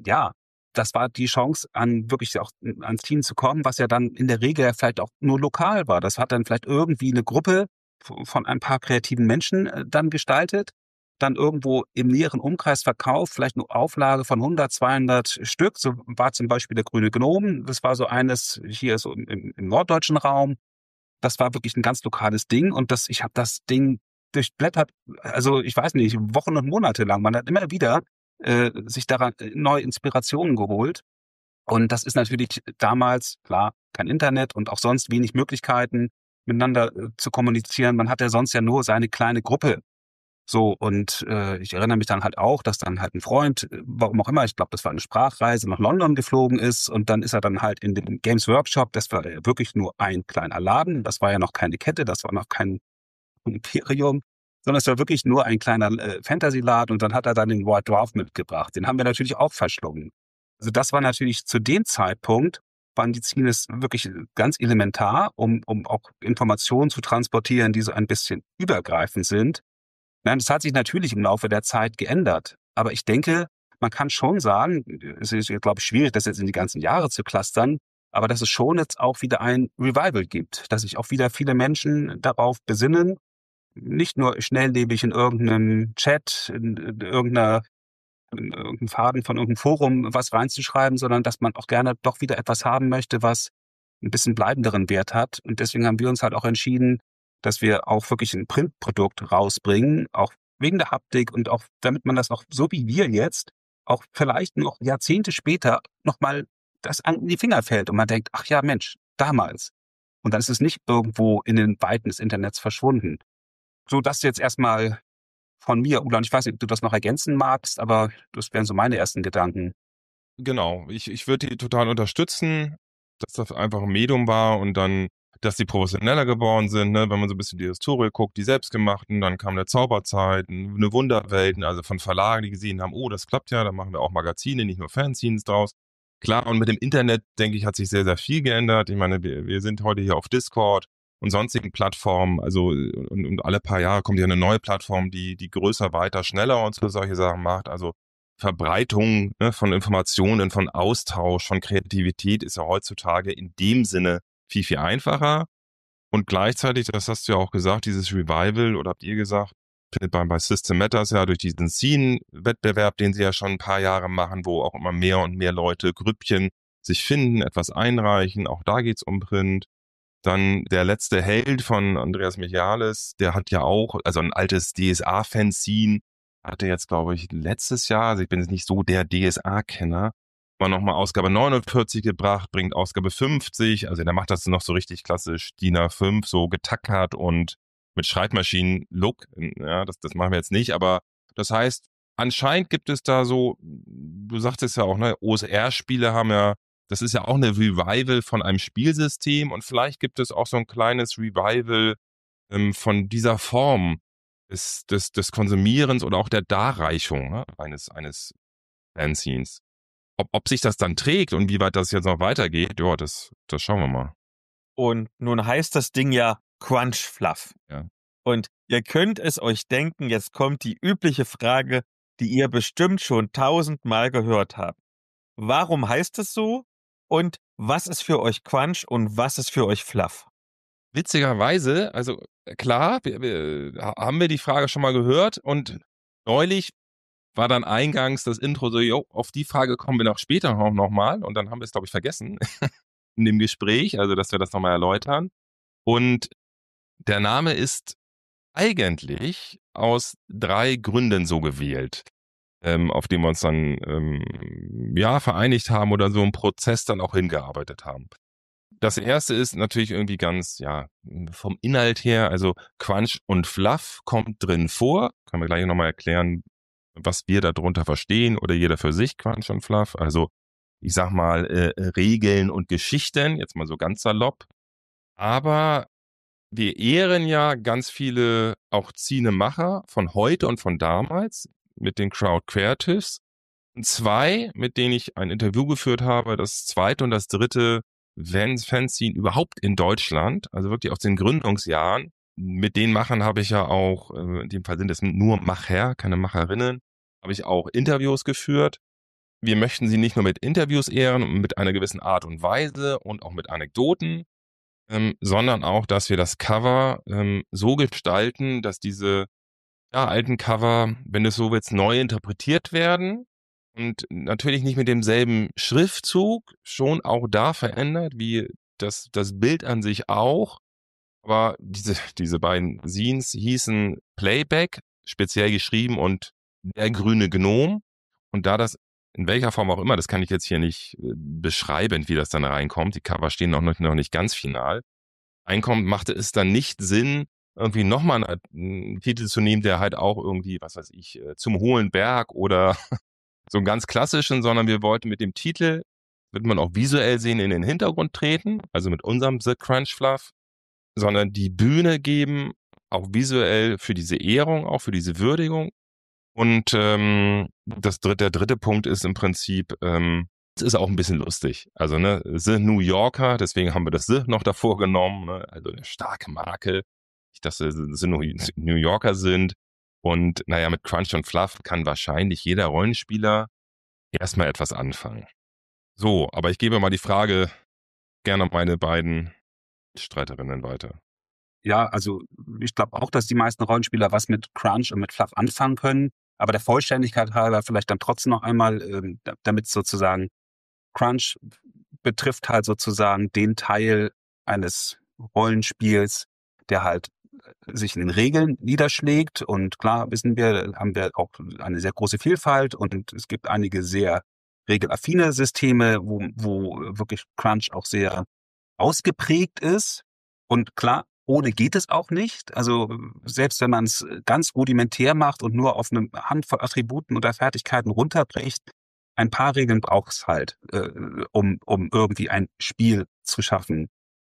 das war die Chance, wirklich auch ans Team zu kommen, was ja dann in der Regel vielleicht auch nur lokal war. Das hat dann vielleicht irgendwie eine Gruppe von ein paar kreativen Menschen dann gestaltet, dann irgendwo im näheren Umkreis verkauft, vielleicht eine Auflage von 100, 200 Stück. So war zum Beispiel der Grüne Gnom. Das war so eines hier so im norddeutschen Raum. Das war wirklich ein ganz lokales Ding und ich habe das Ding durchblättert, also ich weiß nicht, Wochen und Monate lang. Man hat immer wieder sich daran neue Inspirationen geholt. Und das ist natürlich damals, klar, kein Internet und auch sonst wenig Möglichkeiten, miteinander zu kommunizieren. Man hat ja sonst ja nur seine kleine Gruppe. So, und ich erinnere mich dann halt auch, dass dann halt ein Freund, warum auch immer, ich glaube, das war eine Sprachreise, nach London geflogen ist und dann ist er dann halt in den Games Workshop, das war ja wirklich nur ein kleiner Laden, das war ja noch keine Kette, das war noch kein Imperium, sondern es war wirklich nur ein kleiner Fantasy-Laden und dann hat er dann den White Dwarf mitgebracht. Den haben wir natürlich auch verschlungen. Also das war natürlich zu dem Zeitpunkt, waren die Cines wirklich ganz elementar, um auch Informationen zu transportieren, die so ein bisschen übergreifend sind. Nein, das hat sich natürlich im Laufe der Zeit geändert. Aber ich denke, man kann schon sagen, es ist, glaube ich, schwierig, das jetzt in die ganzen Jahre zu clustern, aber dass es schon jetzt auch wieder ein Revival gibt, dass sich auch wieder viele Menschen darauf besinnen, nicht nur schnelllebig in irgendeinem Chat, in irgendeinem Faden von irgendeinem Forum was reinzuschreiben, sondern dass man auch gerne doch wieder etwas haben möchte, was ein bisschen bleibenderen Wert hat. Und deswegen haben wir uns halt auch entschieden, dass wir auch wirklich ein Printprodukt rausbringen, auch wegen der Haptik und auch damit man das auch so wie wir jetzt auch vielleicht noch Jahrzehnte später nochmal das an die Finger fällt und man denkt, ach ja, Mensch, damals. Und dann ist es nicht irgendwo in den Weiten des Internets verschwunden. So, das jetzt erstmal von mir, Ulan. Ich weiß nicht, ob du das noch ergänzen magst, aber das wären so meine ersten Gedanken. Genau, ich würde die total unterstützen, dass das einfach ein Medium war und dann, dass die professioneller geworden sind, ne? Wenn man so ein bisschen die Historie guckt, die selbstgemachten, dann kam der Zauberzeit, eine Wunderwelt, also von Verlagen, die gesehen haben, oh, das klappt ja, dann machen wir auch Magazine, nicht nur Fanzines draus. Klar, und mit dem Internet, denke ich, hat sich sehr, sehr viel geändert. Ich meine, wir sind heute hier auf Discord und sonstigen Plattformen, also und alle paar Jahre kommt ja eine neue Plattform, die größer, weiter, schneller und so solche Sachen macht. Also Verbreitung, ne, von Informationen, von Austausch, von Kreativität ist ja heutzutage in dem Sinne viel, viel einfacher. Und gleichzeitig, das hast du ja auch gesagt, dieses Revival, oder habt ihr gesagt, findet bei System Matters ja durch diesen Scene-Wettbewerb, den sie ja schon ein paar Jahre machen, wo auch immer mehr und mehr Leute, Grüppchen sich finden, etwas einreichen. Auch da geht's um Print. Dann der letzte Held von Andreas Michaelis, der hat ja auch, also ein altes DSA-Fanzine, hatte jetzt, glaube ich, letztes Jahr, also ich bin jetzt nicht so der DSA-Kenner, war nochmal Ausgabe 49 gebracht, bringt Ausgabe 50, also der macht das noch so richtig klassisch DIN A5, so getackert und mit Schreibmaschinen-Look. Ja, das machen wir jetzt nicht, aber das heißt, anscheinend gibt es da so, du sagtest ja auch, ne, OSR-Spiele haben ja, das ist ja auch eine Revival von einem Spielsystem und vielleicht gibt es auch so ein kleines Revival von dieser Form des Konsumierens oder auch der Darreichung, ne, eines Fanzines. Ob sich das dann trägt und wie weit das jetzt noch weitergeht, ja, das schauen wir mal. Und nun heißt das Ding ja Crunch Fluff. Ja. Und ihr könnt es euch denken, jetzt kommt die übliche Frage, die ihr bestimmt schon 1000-mal gehört habt. Warum heißt es so? Und was ist für euch Crunch und was ist für euch Fluff? Witzigerweise, also klar, haben wir die Frage schon mal gehört und neulich war dann eingangs das Intro so, jo, auf die Frage kommen wir noch später noch mal und dann haben wir es, glaube ich, vergessen in dem Gespräch, also dass wir das nochmal erläutern. Und der Name ist eigentlich aus 3 Gründen so gewählt, auf dem wir uns dann vereinigt haben oder so im Prozess dann auch hingearbeitet haben. Das erste ist natürlich irgendwie ganz, vom Inhalt her, also Crunch und Fluff kommt drin vor. Können wir gleich nochmal erklären, was wir darunter verstehen oder jeder für sich, Crunch und Fluff. Also ich sag mal Regeln und Geschichten, jetzt mal so ganz salopp. Aber wir ehren ja ganz viele auch Cinemacher von heute und von damals mit den Crowd Creatives. Und 2, mit denen ich ein Interview geführt habe, das 2. und das 3. Fanzine überhaupt in Deutschland, also wirklich aus den Gründungsjahren. Mit den Machern habe ich ja auch, in dem Fall sind es nur Macher, keine Macherinnen, habe ich auch Interviews geführt. Wir möchten sie nicht nur mit Interviews ehren, mit einer gewissen Art und Weise und auch mit Anekdoten, sondern auch, dass wir das Cover so gestalten, dass diese alten Cover, wenn es so wird, neu interpretiert werden und natürlich nicht mit demselben Schriftzug, schon auch da verändert, wie das Bild an sich auch. Aber diese beiden Scenes hießen Playback, speziell geschrieben, und der grüne Gnom. Und da das in welcher Form auch immer, das kann ich jetzt hier nicht beschreiben, wie das dann reinkommt. Die Cover stehen noch nicht ganz final. Reinkommt, machte es dann nicht Sinn, irgendwie nochmal einen Titel zu nehmen, der halt auch irgendwie, was weiß ich, zum hohen Berg oder so einen ganz klassischen, sondern wir wollten mit dem Titel, wird man auch visuell sehen, in den Hintergrund treten, also mit unserem The Crunch Fluff, sondern die Bühne geben, auch visuell für diese Ehrung, auch für diese Würdigung. Und der dritte Punkt ist im Prinzip, es ist auch ein bisschen lustig. Also ne, The New Yorker, deswegen haben wir das The noch davor genommen, ne? Also eine starke Marke, nicht, dass wir The New Yorker sind. Und naja, mit Crunch und Fluff kann wahrscheinlich jeder Rollenspieler erstmal etwas anfangen. So, aber ich gebe mal die Frage gerne an meine beiden Streiterinnen weiter. Ja, also ich glaube auch, dass die meisten Rollenspieler was mit Crunch und mit Fluff anfangen können. Aber der Vollständigkeit halber vielleicht dann trotzdem noch einmal, damit sozusagen Crunch betrifft halt sozusagen den Teil eines Rollenspiels, der halt sich in den Regeln niederschlägt. Und klar, wissen wir, haben wir auch eine sehr große Vielfalt und es gibt einige sehr regelaffine Systeme, wo wirklich Crunch auch sehr ausgeprägt ist. Und klar, ohne geht es auch nicht. Also selbst wenn man es ganz rudimentär macht und nur auf eine Handvoll Attributen oder Fertigkeiten runterbricht, ein paar Regeln braucht es halt, um irgendwie ein Spiel zu schaffen.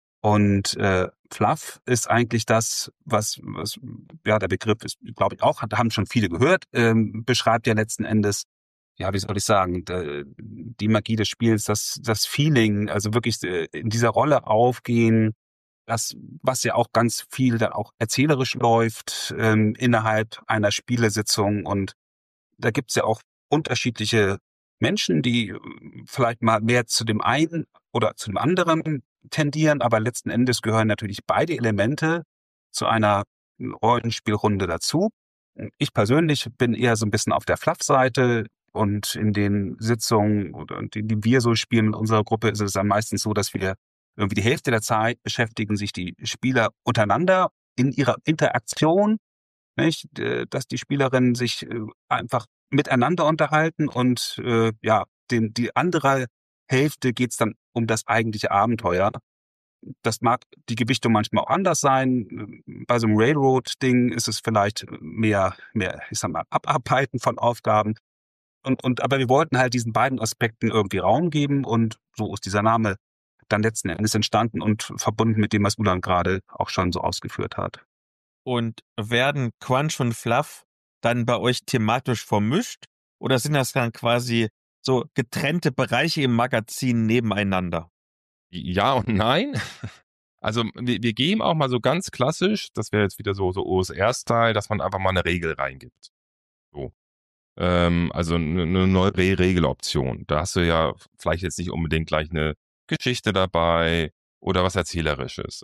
Und Fluff ist eigentlich das, was ja der Begriff ist, glaube ich auch, haben schon viele gehört, beschreibt ja letzten Endes ja, wie soll ich sagen, die Magie des Spiels, das Feeling, also wirklich in dieser Rolle aufgehen, das, was ja auch ganz viel dann auch erzählerisch läuft, innerhalb einer Spielesitzung. Und da gibt's ja auch unterschiedliche Menschen, die vielleicht mal mehr zu dem einen oder zu dem anderen tendieren, aber letzten Endes gehören natürlich beide Elemente zu einer Rollenspielrunde dazu. Ich persönlich bin eher so ein bisschen auf der Fluff-Seite, und in den Sitzungen, oder die wir so spielen mit unserer Gruppe, ist es dann meistens so, dass wir irgendwie die Hälfte der Zeit beschäftigen sich die Spieler untereinander in ihrer Interaktion, nicht? Dass die Spielerinnen sich einfach miteinander unterhalten, und ja, die andere Hälfte geht's dann um das eigentliche Abenteuer. Das mag die Gewichtung manchmal auch anders sein. Bei so einem Railroad-Ding ist es vielleicht mehr, ich sag mal, Abarbeiten von Aufgaben. Aber wir wollten halt diesen beiden Aspekten irgendwie Raum geben, und so ist dieser Name dann letzten Endes entstanden und verbunden mit dem, was Ulan gerade auch schon so ausgeführt hat. Und werden Crunch und Fluff dann bei euch thematisch vermischt oder sind das dann quasi so getrennte Bereiche im Magazin nebeneinander? Ja und nein. Also wir geben auch mal so ganz klassisch, das wäre jetzt wieder so OSR-Style, dass man einfach mal eine Regel reingibt. So. Also eine neue Regeloption. Da hast du ja vielleicht jetzt nicht unbedingt gleich eine Geschichte dabei oder was Erzählerisches.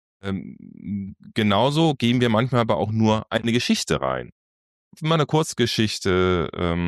Genauso geben wir manchmal aber auch nur eine Geschichte rein. Mal eine Kurzgeschichte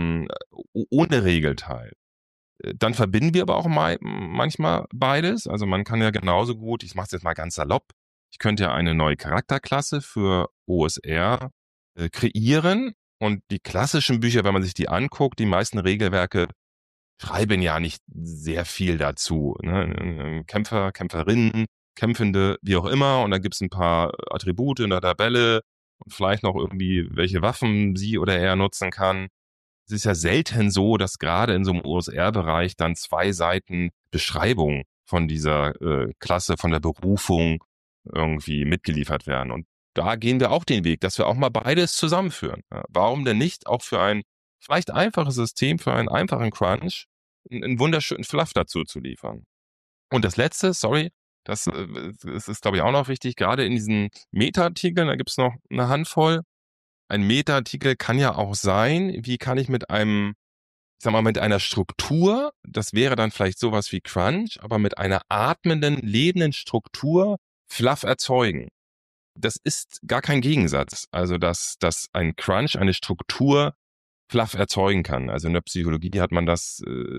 ohne Regelteil. Dann verbinden wir aber auch manchmal beides. Also man kann ja genauso gut, ich mache es jetzt mal ganz salopp, ich könnte ja eine neue Charakterklasse für OSR kreieren, und die klassischen Bücher, wenn man sich die anguckt, die meisten Regelwerke schreiben ja nicht sehr viel dazu. Ne? Kämpfer, Kämpferinnen, Kämpfende, wie auch immer, und da gibt's ein paar Attribute in der Tabelle und vielleicht noch irgendwie, welche Waffen sie oder er nutzen kann. Es ist ja selten so, dass gerade in so einem OSR-Bereich dann 2 Seiten Beschreibung von dieser Klasse, von der Berufung irgendwie mitgeliefert werden. Und da gehen wir auch den Weg, dass wir auch mal beides zusammenführen. Ja, warum denn nicht auch für ein vielleicht einfaches System, für einen einfachen Crunch, einen wunderschönen Fluff dazu zu liefern. Und das Letzte, sorry, das ist, glaube ich, auch noch wichtig, gerade in diesen Meta-Artikeln, da gibt's noch eine Handvoll. Ein Meta-Artikel kann ja auch sein, wie kann ich mit einem, ich sag mal, mit einer Struktur, das wäre dann vielleicht sowas wie Crunch, aber mit einer atmenden, lebenden Struktur Fluff erzeugen. Das ist gar kein Gegensatz. Also, dass ein Crunch, eine Struktur Fluff erzeugen kann. Also in der Psychologie hat man das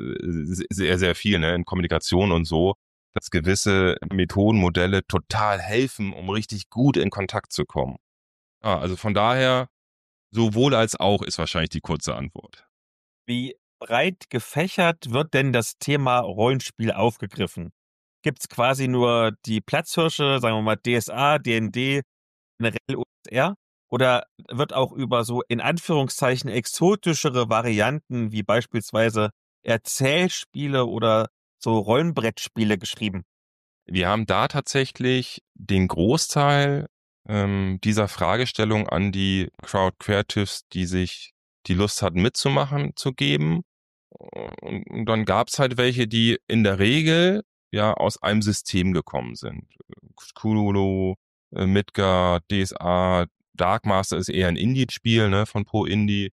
sehr, sehr viel, ne, in Kommunikation und so, dass gewisse Methoden, Modelle total helfen, um richtig gut in Kontakt zu kommen. Also von daher, sowohl als auch ist wahrscheinlich die kurze Antwort. Wie breit gefächert wird denn das Thema Rollenspiel aufgegriffen? Gibt's quasi nur die Platzhirsche, sagen wir mal DSA, D&D, generell OSR? Oder wird auch über so in Anführungszeichen exotischere Varianten wie beispielsweise Erzählspiele oder so Rollenbrettspiele geschrieben? Wir haben da tatsächlich den Großteil dieser Fragestellung an die Crowd Creatives, die sich die Lust hatten mitzumachen, zu geben. Und dann gab's halt welche, die in der Regel ja aus einem System gekommen sind. Cthulhu, Midgard, DSA, Dark Master ist eher ein Indie-Spiel, ne, von Pro Indie.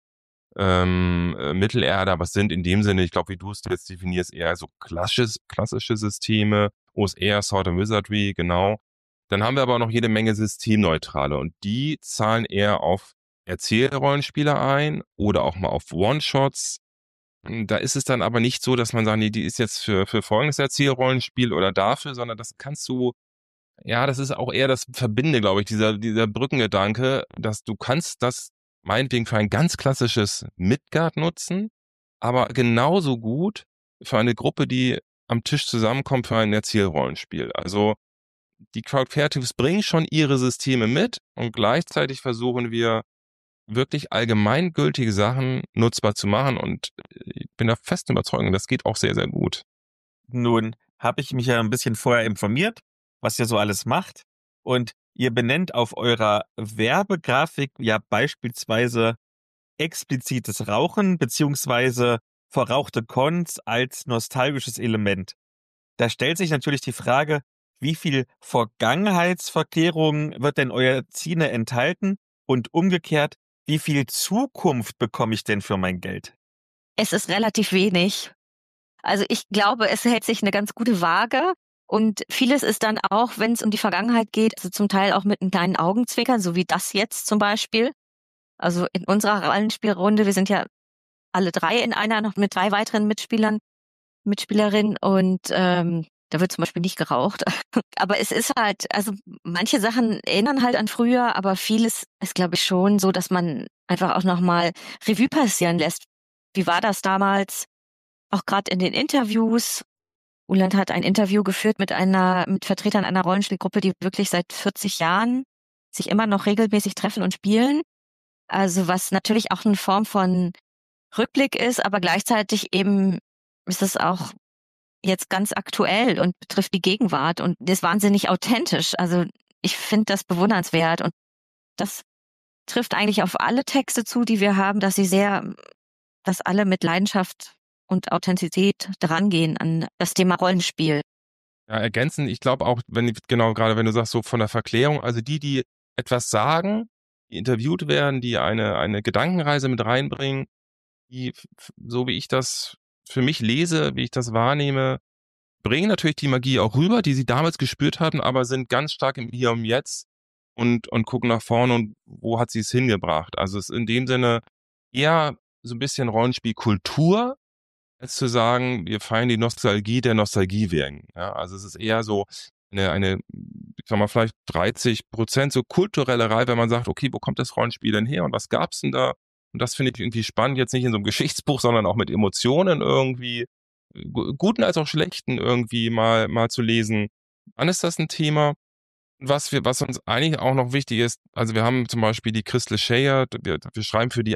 Mittelerde, aber es sind in dem Sinne, ich glaube, wie du es jetzt definierst, eher so klassische Systeme, OSR, Sword and Wizardry, genau. Dann haben wir aber noch jede Menge Systemneutrale, und die zahlen eher auf Erzählrollenspieler ein oder auch mal auf One-Shots. Da ist es dann aber nicht so, dass man sagt, nee, die ist jetzt für folgendes Erzählrollenspiel oder dafür, sondern das kannst du, ja, das ist auch eher das Verbinde, glaube ich, dieser Brückengedanke, dass du kannst das meinetwegen für ein ganz klassisches Midgard nutzen, aber genauso gut für eine Gruppe, die am Tisch zusammenkommt für ein Erzählrollenspiel. Also die Crowd Creatives bringen schon ihre Systeme mit, und gleichzeitig versuchen wir wirklich allgemeingültige Sachen nutzbar zu machen, und ich bin der festen Überzeugung, das geht auch sehr, sehr gut. Nun habe ich mich ja ein bisschen vorher informiert, was ihr so alles macht. Und ihr benennt auf eurer Werbegrafik ja beispielsweise explizites Rauchen beziehungsweise verrauchte Cons als nostalgisches Element. Da stellt sich natürlich die Frage, wie viel Vergangenheitsverkehrung wird denn euer Zine enthalten und umgekehrt, wie viel Zukunft bekomme ich denn für mein Geld? Es ist relativ wenig. Also ich glaube, es hält sich eine ganz gute Waage und vieles ist dann auch, wenn es um die Vergangenheit geht, also zum Teil auch mit einem kleinen Augenzwinkern, so wie das jetzt zum Beispiel. Also in unserer Rollenspielrunde, wir sind ja alle 3 in einer, noch mit 3 weiteren Mitspielerinnen und da wird zum Beispiel nicht geraucht. Aber es ist halt, also manche Sachen erinnern halt an früher, aber vieles ist, glaube ich, schon so, dass man einfach auch nochmal Revue passieren lässt. Wie war das damals? Auch gerade in den Interviews. Uland hat ein Interview geführt mit Vertretern einer Rollenspielgruppe, die wirklich seit 40 Jahren sich immer noch regelmäßig treffen und spielen. Also was natürlich auch eine Form von Rückblick ist, aber gleichzeitig eben ist es auch jetzt ganz aktuell und betrifft die Gegenwart und ist wahnsinnig authentisch. Also ich finde das bewundernswert und das trifft eigentlich auf alle Texte zu, die wir haben, dass alle mit Leidenschaft und Authentizität drangehen an das Thema Rollenspiel. Ja, ergänzen, ich glaube auch, gerade wenn du sagst, so von der Verklärung, also die etwas sagen, die interviewt werden, die eine Gedankenreise mit reinbringen, die, so wie ich das für mich lese, wie ich das wahrnehme, bringen natürlich die Magie auch rüber, die sie damals gespürt hatten, aber sind ganz stark im Hier und Jetzt und gucken nach vorne und wo hat sie es hingebracht. Also es ist in dem Sinne eher so ein bisschen Rollenspielkultur, als zu sagen, wir feiern die Nostalgie der Nostalgie wegen. Ja, also es ist eher so eine, ich sag mal, vielleicht 30% so kulturelle Reihe, wenn man sagt, okay, wo kommt das Rollenspiel denn her und was gab's denn da? Und das finde ich irgendwie spannend, jetzt nicht in so einem Geschichtsbuch, sondern auch mit Emotionen irgendwie, guten als auch schlechten irgendwie mal zu lesen. Dann ist das ein Thema. Was uns eigentlich auch noch wichtig ist, also wir haben zum Beispiel die Crystal Shea, wir schreiben für die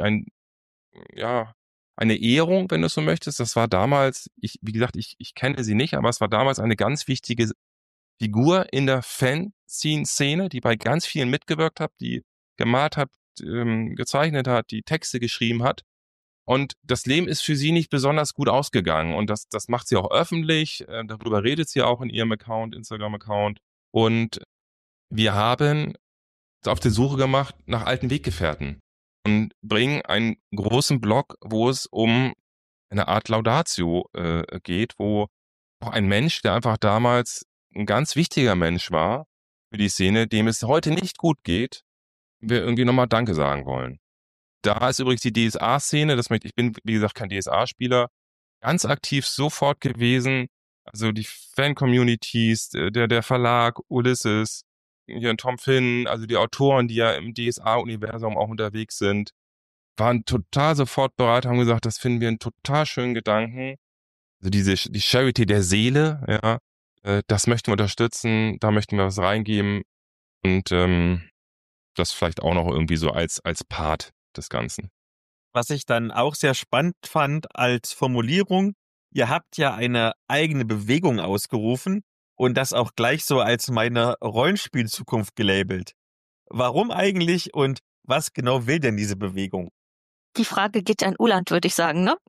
eine Ehrung, wenn du es so möchtest. Das war damals, wie gesagt, ich kenne sie nicht, aber es war damals eine ganz wichtige Figur in der Fanzine-Szene, die bei ganz vielen mitgewirkt hat, die gemalt hat, gezeichnet hat, die Texte geschrieben hat. Und das Leben ist für sie nicht besonders gut ausgegangen. Und das macht sie auch öffentlich. Darüber redet sie auch in ihrem Instagram-Account. Und wir haben uns auf die Suche gemacht nach alten Weggefährten und bringen einen großen Blog, wo es um eine Art Laudatio geht, wo auch ein Mensch, der einfach damals ein ganz wichtiger Mensch war für die Szene, dem es heute nicht gut geht, wir irgendwie nochmal Danke sagen wollen. Da ist übrigens die DSA-Szene, ich bin, wie gesagt, kein DSA-Spieler, ganz aktiv sofort gewesen. Also die Fan-Communities, der Verlag, Ulysses, hier Tom Finn, also die Autoren, die ja im DSA-Universum auch unterwegs sind, waren total sofort bereit, haben gesagt, das finden wir einen total schönen Gedanken. Also die Charity der Seele, ja, das möchten wir unterstützen, da möchten wir was reingeben und das vielleicht auch noch irgendwie so als Part des Ganzen. Was ich dann auch sehr spannend fand als Formulierung, ihr habt ja eine eigene Bewegung ausgerufen und das auch gleich so als meine Rollenspielzukunft gelabelt. Warum eigentlich und was genau will denn diese Bewegung? Die Frage geht an Uland, würde ich sagen, ne?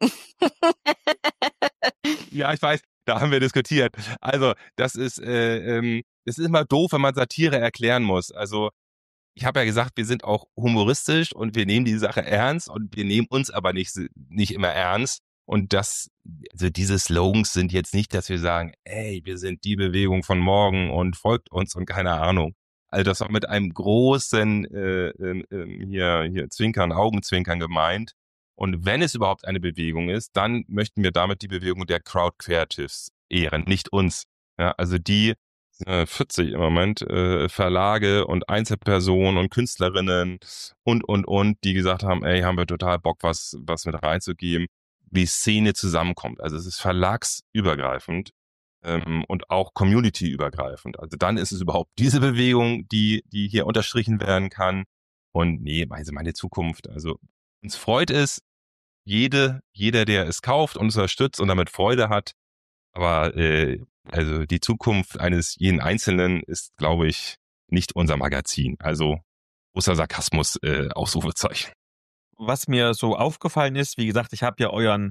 Ja, ich weiß, da haben wir diskutiert. Also das ist immer doof, wenn man Satire erklären muss. Also ich habe ja gesagt, wir sind auch humoristisch und wir nehmen die Sache ernst und wir nehmen uns aber nicht immer ernst. Und also diese Slogans sind jetzt nicht, dass wir sagen, ey, wir sind die Bewegung von morgen und folgt uns und keine Ahnung. Also das war mit einem großen hier Zwinkern, Augenzwinkern gemeint. Und wenn es überhaupt eine Bewegung ist, dann möchten wir damit die Bewegung der Crowd Creatives ehren, nicht uns. Ja, also die 40 im Moment Verlage und Einzelpersonen und Künstlerinnen und die gesagt haben, ey, haben wir total Bock, was mit reinzugeben, wie Szene zusammenkommt. Also es ist verlagsübergreifend und auch communityübergreifend. Also dann ist es überhaupt diese Bewegung, die hier unterstrichen werden kann. Und nee, also meine Zukunft. Also uns freut es, jeder, der es kauft und unterstützt und damit Freude hat. Aber also die Zukunft eines jeden Einzelnen ist, glaube ich, nicht unser Magazin. Also großer Sarkasmus, Ausrufezeichen. Was mir so aufgefallen ist, wie gesagt, ich habe ja euren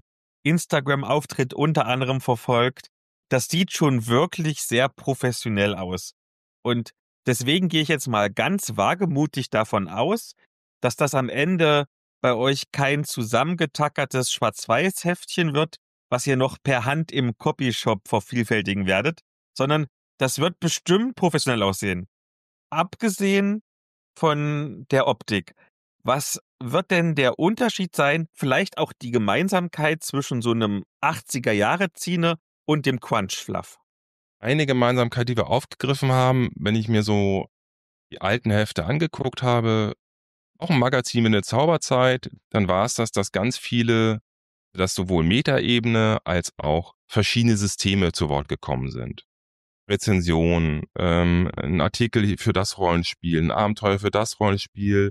Instagram-Auftritt unter anderem verfolgt. Das sieht schon wirklich sehr professionell aus. Und deswegen gehe ich jetzt mal ganz wagemutig davon aus, dass das am Ende bei euch kein zusammengetackertes Schwarz-Weiß-Heftchen wird, was ihr noch per Hand im Copyshop vervielfältigen werdet, sondern das wird bestimmt professionell aussehen. Abgesehen von der Optik. Was wird denn der Unterschied sein, vielleicht auch die Gemeinsamkeit zwischen so einem 80er-Jahre-Zine und dem Crunch-Fluff? Eine Gemeinsamkeit, die wir aufgegriffen haben, wenn ich mir so die alten Hefte angeguckt habe, auch ein Magazin mit der Zauberzeit, dann war es das, dass ganz viele, dass sowohl Metaebene als auch verschiedene Systeme zu Wort gekommen sind. Rezensionen, ein Artikel für das Rollenspiel, ein Abenteuer für das Rollenspiel,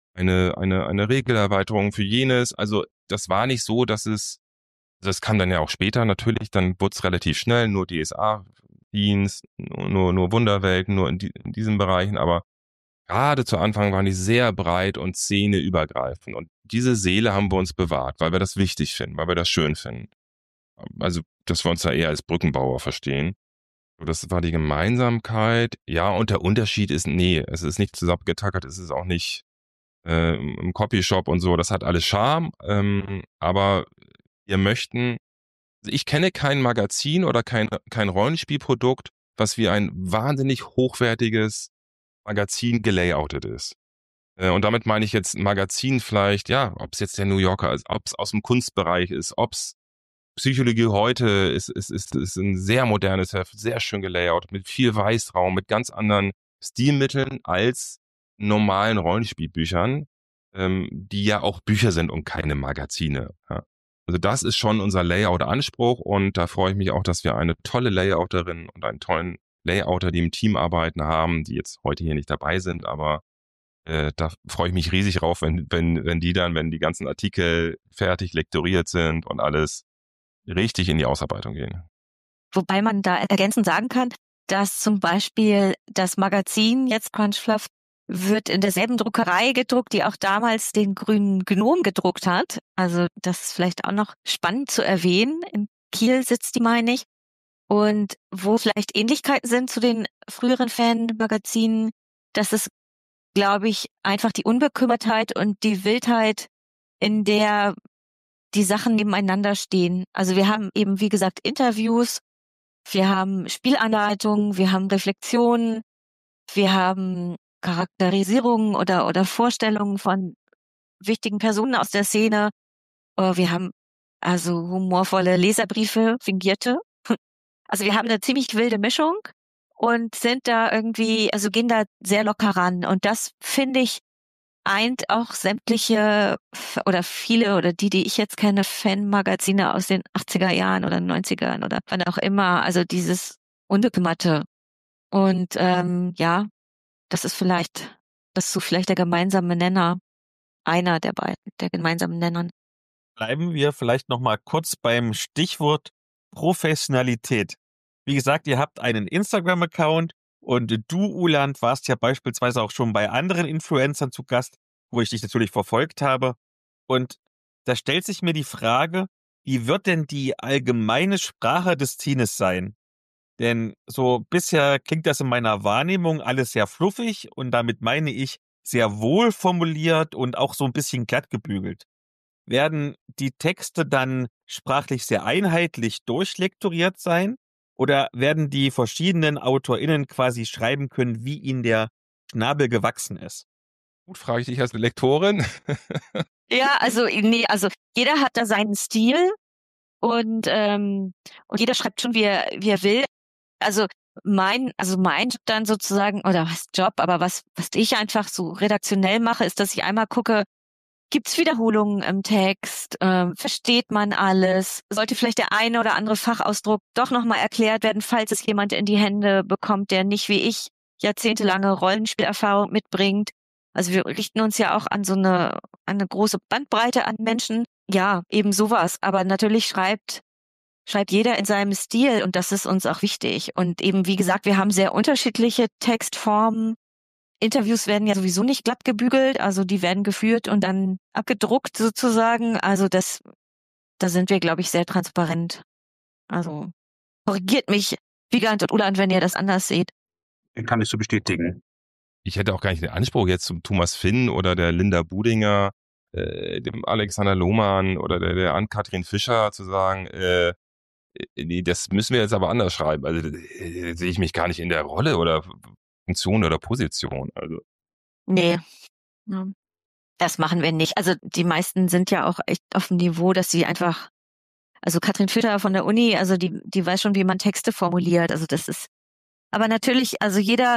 eine Regelerweiterung für jenes. Also das war nicht so, das kam dann ja auch später natürlich, dann wurde es relativ schnell, nur DSA-Dienst, nur Wunderwelten, nur in diesen Bereichen, aber gerade zu Anfang waren die sehr breit und szeneübergreifend. Und diese Seele haben wir uns bewahrt, weil wir das wichtig finden, weil wir das schön finden. Also, dass wir uns da eher als Brückenbauer verstehen. So, das war die Gemeinsamkeit. Ja, und der Unterschied ist, nee, es ist nicht zusammengetackert, es ist auch nicht im Copyshop und so. Das hat alles Charme. Aber wir möchten, also ich kenne kein Magazin oder kein Rollenspielprodukt, was wie ein wahnsinnig hochwertiges Magazin gelayoutet ist. Und damit meine ich jetzt ein Magazin vielleicht, ja, ob es jetzt der New Yorker ist, ob es aus dem Kunstbereich ist, ob es Psychologie heute ist ein sehr modernes Heft, sehr schön gelayoutet, mit viel Weißraum, mit ganz anderen Stilmitteln als normalen Rollenspielbüchern, die ja auch Bücher sind und keine Magazine. Ja. Also das ist schon unser Layout-Anspruch und da freue ich mich auch, dass wir eine tolle Layouterin und einen tollen Layouter, die im Team arbeiten haben, die jetzt heute hier nicht dabei sind, aber da freue ich mich riesig drauf, wenn die ganzen Artikel fertig lektoriert sind und alles richtig in die Ausarbeitung gehen. Wobei man da ergänzend sagen kann, dass zum Beispiel das Magazin jetzt Crunch Fluff wird in derselben Druckerei gedruckt, die auch damals den grünen Gnom gedruckt hat. Also das ist vielleicht auch noch spannend zu erwähnen. In Kiel sitzt die, meine ich. Und wo vielleicht Ähnlichkeiten sind zu den früheren Fanmagazinen, das ist, glaube ich, einfach die Unbekümmertheit und die Wildheit, in der die Sachen nebeneinander stehen. Also wir haben eben, wie gesagt, Interviews, wir haben Spielanleitungen, wir haben Reflexionen, wir haben Charakterisierungen oder Vorstellungen von wichtigen Personen aus der Szene. Wir haben also humorvolle Leserbriefe, fingierte. Also wir haben eine ziemlich wilde Mischung und sind da irgendwie, also gehen da sehr locker ran. Und das, finde ich, eint auch sämtliche oder viele oder die ich jetzt kenne, Fanmagazine aus den 80er Jahren oder 90ern oder wann auch immer. Also dieses Unbekümmerte. Und ja, das ist so vielleicht der gemeinsame Nenner, einer der beiden, der gemeinsamen Nennern. Bleiben wir vielleicht noch mal kurz beim Stichwort Professionalität. Wie gesagt, ihr habt einen Instagram-Account und du, Uland, warst ja beispielsweise auch schon bei anderen Influencern zu Gast, wo ich dich natürlich verfolgt habe. Und da stellt sich mir die Frage, wie wird denn die allgemeine Sprache des Zines sein? Denn so bisher klingt das in meiner Wahrnehmung alles sehr fluffig und damit meine ich sehr wohl formuliert und auch so ein bisschen glatt gebügelt. Werden die Texte dann sprachlich sehr einheitlich durchlektoriert sein? Oder werden die verschiedenen AutorInnen quasi schreiben können, wie ihnen der Schnabel gewachsen ist? Gut, frage ich dich als Lektorin. Ja, also jeder hat da seinen Stil und jeder schreibt schon, wie er will. Also mein Job dann sozusagen, oder was Job, aber was ich einfach so redaktionell mache, ist, dass ich einmal gucke, gibt's Wiederholungen im Text? Versteht man alles? Sollte vielleicht der eine oder andere Fachausdruck doch nochmal erklärt werden, falls es jemand in die Hände bekommt, der nicht wie ich jahrzehntelange Rollenspielerfahrung mitbringt? Also wir richten uns ja auch an so eine große Bandbreite an Menschen. Ja, eben sowas. Aber natürlich schreibt jeder in seinem Stil und das ist uns auch wichtig. Und eben, wie gesagt, wir haben sehr unterschiedliche Textformen. Interviews werden ja sowieso nicht glatt gebügelt, also die werden geführt und dann abgedruckt sozusagen. Also das da sind wir, glaube ich, sehr transparent. Also korrigiert mich, Wiegand und Uland, wenn ihr das anders seht. Den kann ich so bestätigen. Ich hätte auch gar nicht den Anspruch, jetzt zum Thomas Finn oder der Linda Budinger, dem Alexander Lohmann oder der Ann-Kathrin Fischer zu sagen, nee, das müssen wir jetzt aber anders schreiben. Also sehe ich mich gar nicht in der Rolle oder Funktion oder Position. Also Nee, ja, das machen wir nicht. Also die meisten sind ja auch echt auf dem Niveau, dass sie einfach, also Katrin Fischer von der Uni, also die weiß schon, wie man Texte formuliert. Also das ist, aber natürlich, also jeder,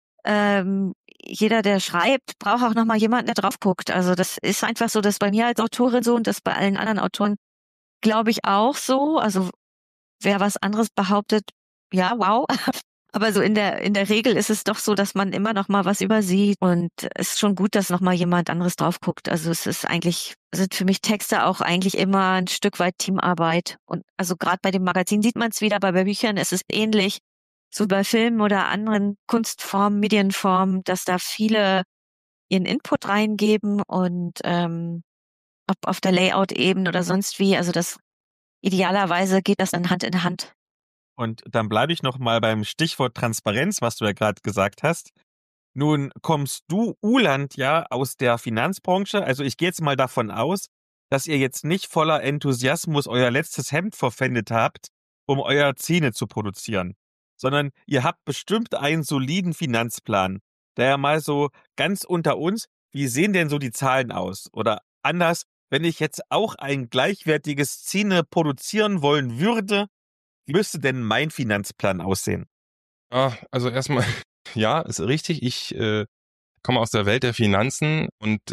der schreibt, braucht auch nochmal jemanden, der drauf guckt. Also das ist einfach so, dass bei mir als Autorin so und das bei allen anderen Autoren, glaube ich, auch so. Also wer was anderes behauptet, ja, wow. Aber so in der Regel ist es doch so, dass man immer noch mal was übersieht und es ist schon gut, dass noch mal jemand anderes drauf guckt. Also es ist eigentlich, sind für mich Texte auch eigentlich immer ein Stück weit Teamarbeit. Und also gerade bei dem Magazin sieht man es wieder, aber bei Büchern ist es ähnlich, so bei Filmen oder anderen Kunstformen, Medienformen, dass da viele ihren Input reingeben und ob auf der Layout-Ebene oder sonst wie, also das idealerweise geht das dann Hand in Hand. Und dann bleibe ich noch mal beim Stichwort Transparenz, was du ja gerade gesagt hast. Nun kommst du, Uland, ja aus der Finanzbranche. Also ich gehe jetzt mal davon aus, dass ihr jetzt nicht voller Enthusiasmus euer letztes Hemd verpfändet habt, um euer Zine zu produzieren, sondern ihr habt bestimmt einen soliden Finanzplan. Daher mal so ganz unter uns, wie sehen denn so die Zahlen aus? Oder anders, wenn ich jetzt auch ein gleichwertiges Zine produzieren wollen würde, wie müsste denn mein Finanzplan aussehen? also erstmal, ja, ist richtig. Ich komme aus der Welt der Finanzen und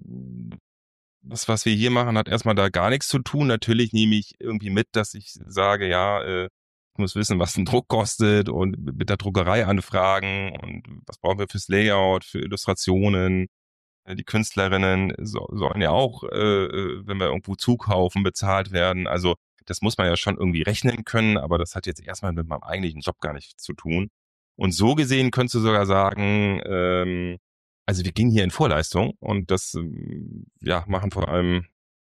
das, was wir hier machen, hat erstmal da gar nichts zu tun. Natürlich nehme ich irgendwie mit, dass ich sage, ja, ich muss wissen, was ein Druck kostet und mit der Druckerei anfragen und was brauchen wir fürs Layout, für Illustrationen. Die Künstlerinnen sollen ja auch, wenn wir irgendwo zukaufen, bezahlt werden. Also das muss man ja schon irgendwie rechnen können, aber das hat jetzt erstmal mit meinem eigentlichen Job gar nichts zu tun. Und so gesehen könntest du sogar sagen, also wir gehen hier in Vorleistung und das ja machen vor allem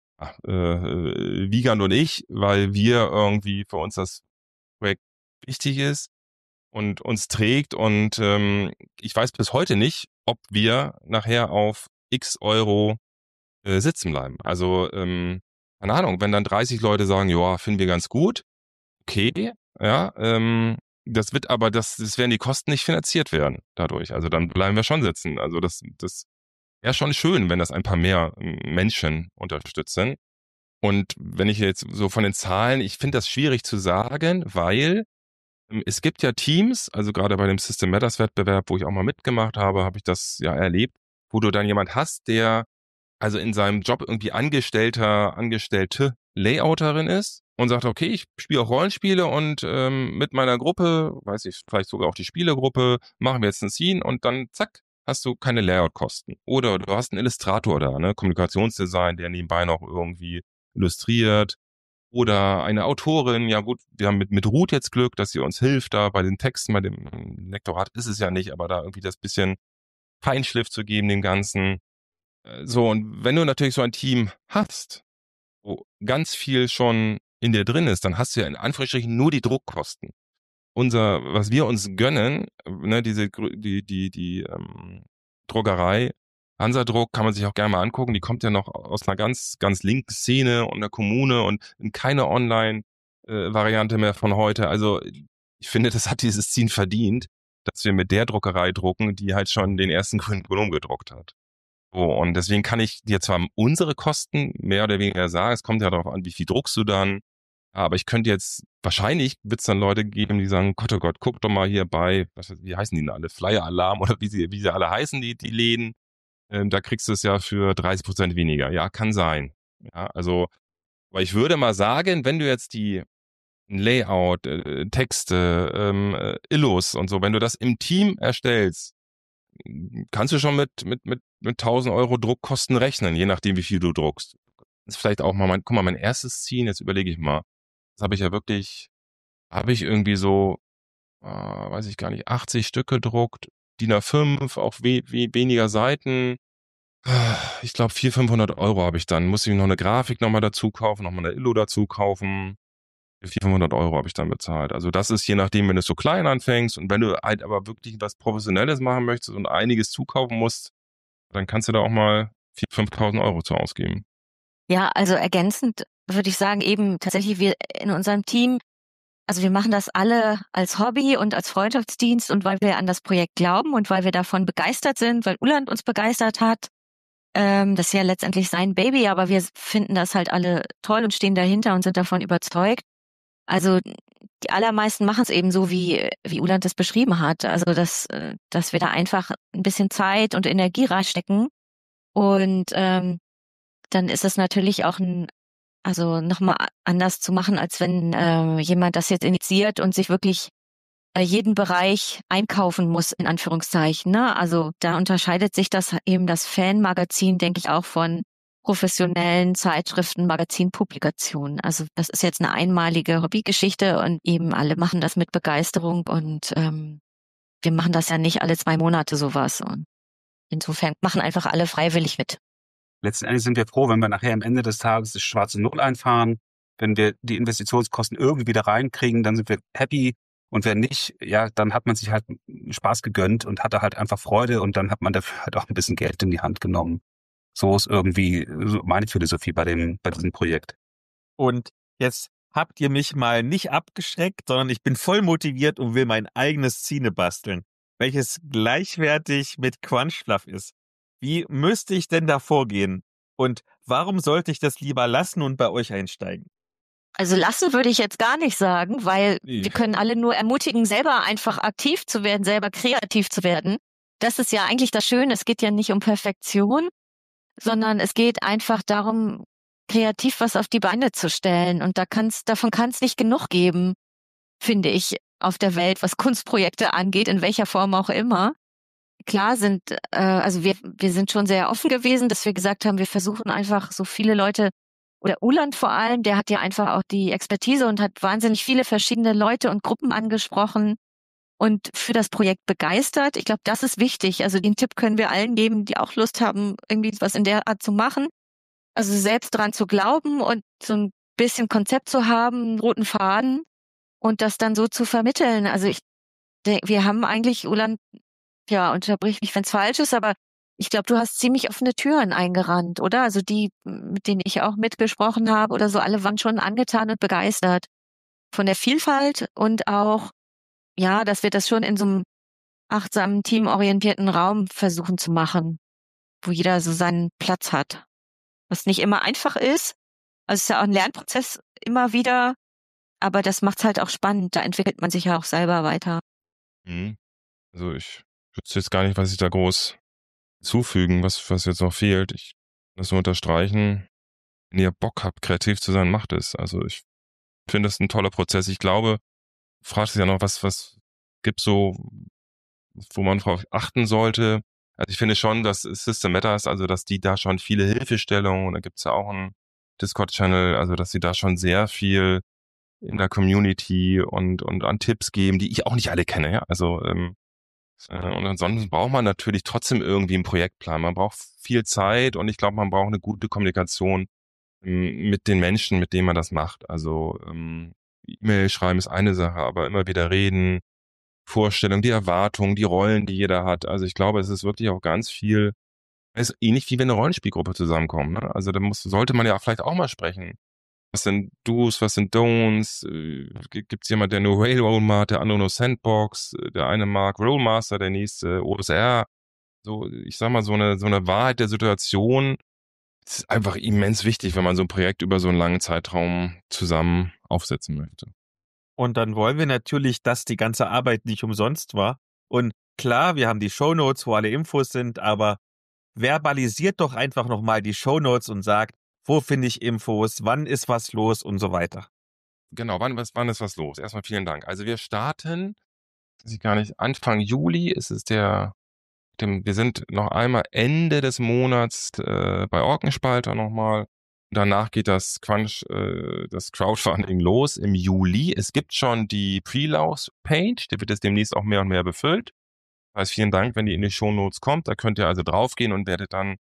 Wiegand und ich, weil wir irgendwie für uns das Projekt wichtig ist und uns trägt und ich weiß bis heute nicht, ob wir nachher auf X Euro sitzen bleiben. Also keine Ahnung, wenn dann 30 Leute sagen, ja, finden wir ganz gut, okay, ja, das wird aber, das werden die Kosten nicht finanziert werden dadurch. Also dann bleiben wir schon sitzen. Also das wäre schon schön, wenn das ein paar mehr Menschen unterstützen. Und wenn ich jetzt so von den Zahlen, ich finde das schwierig zu sagen, weil es gibt ja Teams, also gerade bei dem System Matters Wettbewerb, wo ich auch mal mitgemacht habe, habe ich das ja erlebt, wo du dann jemand hast, der also in seinem Job irgendwie angestellte Layouterin ist und sagt, okay, ich spiele auch Rollenspiele und mit meiner Gruppe, weiß ich, vielleicht sogar auch die Spielegruppe, machen wir jetzt ein Scene und dann zack, hast du keine Layout-Kosten. Oder du hast einen Illustrator da, ne, Kommunikationsdesign, der nebenbei noch irgendwie illustriert. Oder eine Autorin, ja gut, wir haben mit Ruth jetzt Glück, dass sie uns hilft da bei den Texten, bei dem Lektorat ist es ja nicht, aber da irgendwie das bisschen Feinschliff zu geben dem Ganzen. So, und wenn du natürlich so ein Team hast, wo ganz viel schon in dir drin ist, dann hast du ja in Anführungsstrichen nur die Druckkosten. Was wir uns gönnen, ne, die Druckerei, Hansadruck kann man sich auch gerne mal angucken, die kommt ja noch aus einer ganz, ganz linken Szene und einer Kommune und keine Online-Variante mehr von heute. Also ich finde, das hat dieses Ziel verdient, dass wir mit der Druckerei drucken, die halt schon den ersten grünen Volumen gedruckt hat. So, und deswegen kann ich dir zwar unsere Kosten mehr oder weniger sagen, es kommt ja darauf an, wie viel druckst du dann, aber ich könnte jetzt, wahrscheinlich wird es dann Leute geben, die sagen, Gott, oh Gott, guck doch mal hier bei, wie heißen die denn alle, Flyer Alarm oder wie sie alle heißen, die Läden, da kriegst du es ja für 30% weniger. Ja, kann sein. Ja, also, aber ich würde mal sagen, wenn du jetzt die Layout, Texte, Illus und so, wenn du das im Team erstellst, kannst du schon mit 1000 Euro Druckkosten rechnen, je nachdem, wie viel du druckst. Das ist vielleicht auch mal guck mal, mein erstes Ziehen, jetzt überlege ich mal. Das habe ich irgendwie so, weiß ich gar nicht, 80 Stück gedruckt, DIN A5, auch weniger Seiten. Ich glaube 400, 500 Euro habe ich dann. Muss ich noch eine Grafik nochmal dazu kaufen, nochmal eine Illo dazu kaufen. 400, 500 Euro habe ich dann bezahlt. Also das ist je nachdem, wenn du so klein anfängst und wenn du halt aber wirklich was Professionelles machen möchtest und einiges zukaufen musst, dann kannst du da auch mal 4.000, 5.000 Euro zu ausgeben. Ja, also ergänzend würde ich sagen, eben tatsächlich wir in unserem Team, also wir machen das alle als Hobby und als Freundschaftsdienst und weil wir an das Projekt glauben und weil wir davon begeistert sind, weil Uland uns begeistert hat. Das ist ja letztendlich sein Baby, aber wir finden das halt alle toll und stehen dahinter und sind davon überzeugt. Also die allermeisten machen es eben so, wie Uland das beschrieben hat. Also dass wir da einfach ein bisschen Zeit und Energie reinstecken. Und dann ist es natürlich auch also nochmal anders zu machen, als wenn jemand das jetzt initiiert und sich wirklich jeden Bereich einkaufen muss, in Anführungszeichen. Ne? Also da unterscheidet sich das Fanmagazin, denke ich, auch von professionellen Zeitschriften, Magazinpublikationen. Also das ist jetzt eine einmalige Hobbygeschichte und eben alle machen das mit Begeisterung und wir machen das ja nicht alle 2 Monate sowas. Und insofern machen einfach alle freiwillig mit. Letzten Endes sind wir froh, wenn wir nachher am Ende des Tages das schwarze Null einfahren. Wenn wir die Investitionskosten irgendwie wieder reinkriegen, dann sind wir happy. Und wenn nicht, ja, dann hat man sich halt Spaß gegönnt und hatte halt einfach Freude und dann hat man dafür halt auch ein bisschen Geld in die Hand genommen. So ist irgendwie so meine Philosophie bei diesem Projekt. Und jetzt habt ihr mich mal nicht abgeschreckt, sondern ich bin voll motiviert und will mein eigenes Zine basteln, welches gleichwertig mit Crunchfluff ist. Wie müsste ich denn da vorgehen? Und warum sollte ich das lieber lassen und bei euch einsteigen? Also lassen würde ich jetzt gar nicht sagen, weil wir können alle nur ermutigen, selber einfach aktiv zu werden, selber kreativ zu werden. Das ist ja eigentlich das Schöne. Es geht ja nicht um Perfektion, sondern es geht einfach darum, kreativ was auf die Beine zu stellen. Und davon kann es nicht genug geben, finde ich, auf der Welt, was Kunstprojekte angeht, in welcher Form auch immer. Klar also wir sind schon sehr offen gewesen, dass wir gesagt haben, wir versuchen einfach so viele Leute, oder Uland vor allem, der hat ja einfach auch die Expertise und hat wahnsinnig viele verschiedene Leute und Gruppen angesprochen und für das Projekt begeistert. Ich glaube, das ist wichtig. Also den Tipp können wir allen geben, die auch Lust haben, irgendwie was in der Art zu machen. Also selbst dran zu glauben und so ein bisschen Konzept zu haben, einen roten Faden und das dann so zu vermitteln. Also wir haben eigentlich, Uland, ja, unterbrich mich, wenn es falsch ist, aber ich glaube, du hast ziemlich offene Türen eingerannt, oder? Also die, mit denen ich auch mitgesprochen habe oder so, alle waren schon angetan und begeistert von der Vielfalt und auch, ja, dass wir das schon in so einem achtsamen, teamorientierten Raum versuchen zu machen, wo jeder so seinen Platz hat. Was nicht immer einfach ist. Also es ist ja auch ein Lernprozess immer wieder, aber das macht's halt auch spannend. Da entwickelt man sich ja auch selber weiter. Also ich wüsste jetzt gar nicht, was ich da groß zufügen, was jetzt noch fehlt. Ich kann das nur unterstreichen. Wenn ihr Bock habt, kreativ zu sein, macht es. Also ich finde das ein toller Prozess. Ich glaube, du fragst ja noch, was gibt so, wo man drauf achten sollte. Also ich finde schon, dass System Matters, also dass die da schon viele Hilfestellungen, und da gibt's ja auch einen Discord-Channel, also dass sie da schon sehr viel in der Community und an Tipps geben, die ich auch nicht alle kenne. Ja? Also und ansonsten braucht man natürlich trotzdem irgendwie einen Projektplan. Man braucht viel Zeit und ich glaube, man braucht eine gute Kommunikation mit den Menschen, mit denen man das macht. Also E-Mail schreiben ist eine Sache, aber immer wieder reden, Vorstellung, die Erwartungen, die Rollen, die jeder hat. Also ich glaube, es ist wirklich auch ganz viel, es ist ähnlich wie wenn eine Rollenspielgruppe zusammenkommt. Ne? Also da sollte man ja vielleicht auch mal sprechen. Was sind Do's, was sind Don'ts? Gibt's jemand, der nur Railroad mag, der andere nur Sandbox, der eine mag Rollmaster, der nächste OSR. So, ich sag mal, so eine Wahrheit der Situation ist einfach immens wichtig, wenn man so ein Projekt über so einen langen Zeitraum zusammen aufsetzen möchte. Und dann wollen wir natürlich, dass die ganze Arbeit nicht umsonst war. Und klar, wir haben die Shownotes, wo alle Infos sind, aber verbalisiert doch einfach nochmal die Shownotes und sagt, wo finde ich Infos, wann ist was los und so weiter. Genau, wann ist was los? Erstmal vielen Dank. Also wir starten, weiß ich gar nicht, Anfang Juli ist es wir sind noch einmal Ende des Monats bei Orkenspalter nochmal. Danach geht das Crowdfunding los im Juli. Es gibt schon die Pre-Launch-Page, die wird jetzt demnächst auch mehr und mehr befüllt. Das heißt, vielen Dank, wenn die in die Shownotes kommt. Da könnt ihr also draufgehen und werdet dann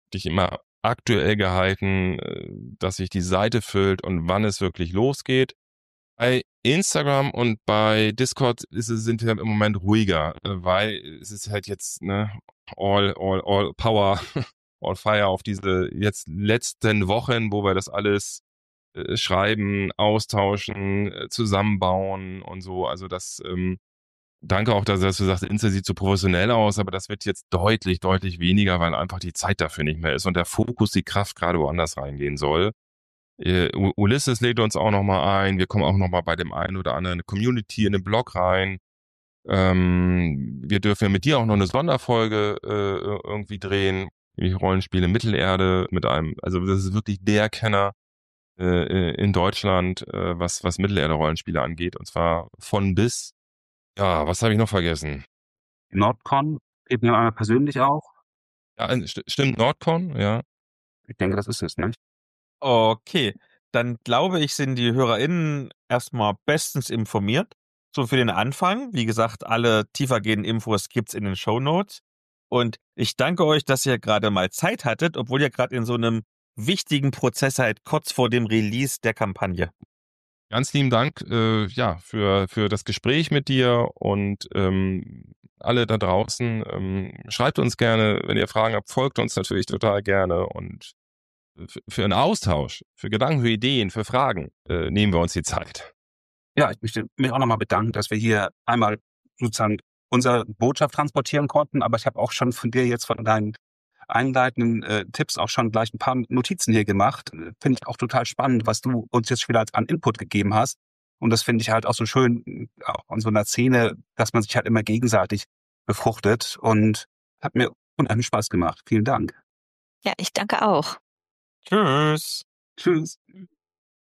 dich immer aktuell gehalten, dass sich die Seite füllt und wann es wirklich losgeht. Bei Instagram und bei Discord sind wir im Moment ruhiger, weil es ist halt jetzt all Power, all Fire auf diese jetzt letzten Wochen, wo wir das alles schreiben, austauschen, zusammenbauen und so. Also das danke auch, dass du sagst, Insta sieht so professionell aus, aber das wird jetzt deutlich, deutlich weniger, weil einfach die Zeit dafür nicht mehr ist und der Fokus, die Kraft gerade woanders reingehen soll. Ulysses lädt uns auch nochmal ein. Wir kommen auch nochmal bei dem einen oder anderen Community in den Blog rein. Wir dürfen ja mit dir auch noch eine Sonderfolge irgendwie drehen. Die Rollenspiele Mittelerde mit einem, also das ist wirklich der Kenner in Deutschland, was Mittelerde-Rollenspiele angeht. Und zwar von bis. Ja, was habe ich noch vergessen? Nordcon geht mir einmal persönlich auch. Ja, stimmt, Nordcon, ja. Ich denke, das ist es, ne? Okay, dann glaube ich, sind die HörerInnen erstmal bestens informiert. So für den Anfang. Wie gesagt, alle tiefergehenden Infos gibt's in den Shownotes. Und ich danke euch, dass ihr gerade mal Zeit hattet, obwohl ihr gerade in so einem wichtigen Prozess seid, kurz vor dem Release der Kampagne. Ganz lieben Dank für das Gespräch mit dir und alle da draußen. Schreibt uns gerne, wenn ihr Fragen habt, folgt uns natürlich total gerne und für einen Austausch, für Gedanken, für Ideen, für Fragen nehmen wir uns die Zeit. Ja, ich möchte mich auch nochmal bedanken, dass wir hier einmal sozusagen unsere Botschaft transportieren konnten, aber ich habe auch schon von dir jetzt von deinen einleitenden Tipps auch schon gleich ein paar Notizen hier gemacht. Finde ich auch total spannend, was du uns jetzt wieder an Input gegeben hast. Und das finde ich halt auch so schön, auch in so einer Szene, dass man sich halt immer gegenseitig befruchtet und hat mir unheimlich Spaß gemacht. Vielen Dank. Ja, ich danke auch. Tschüss. Tschüss.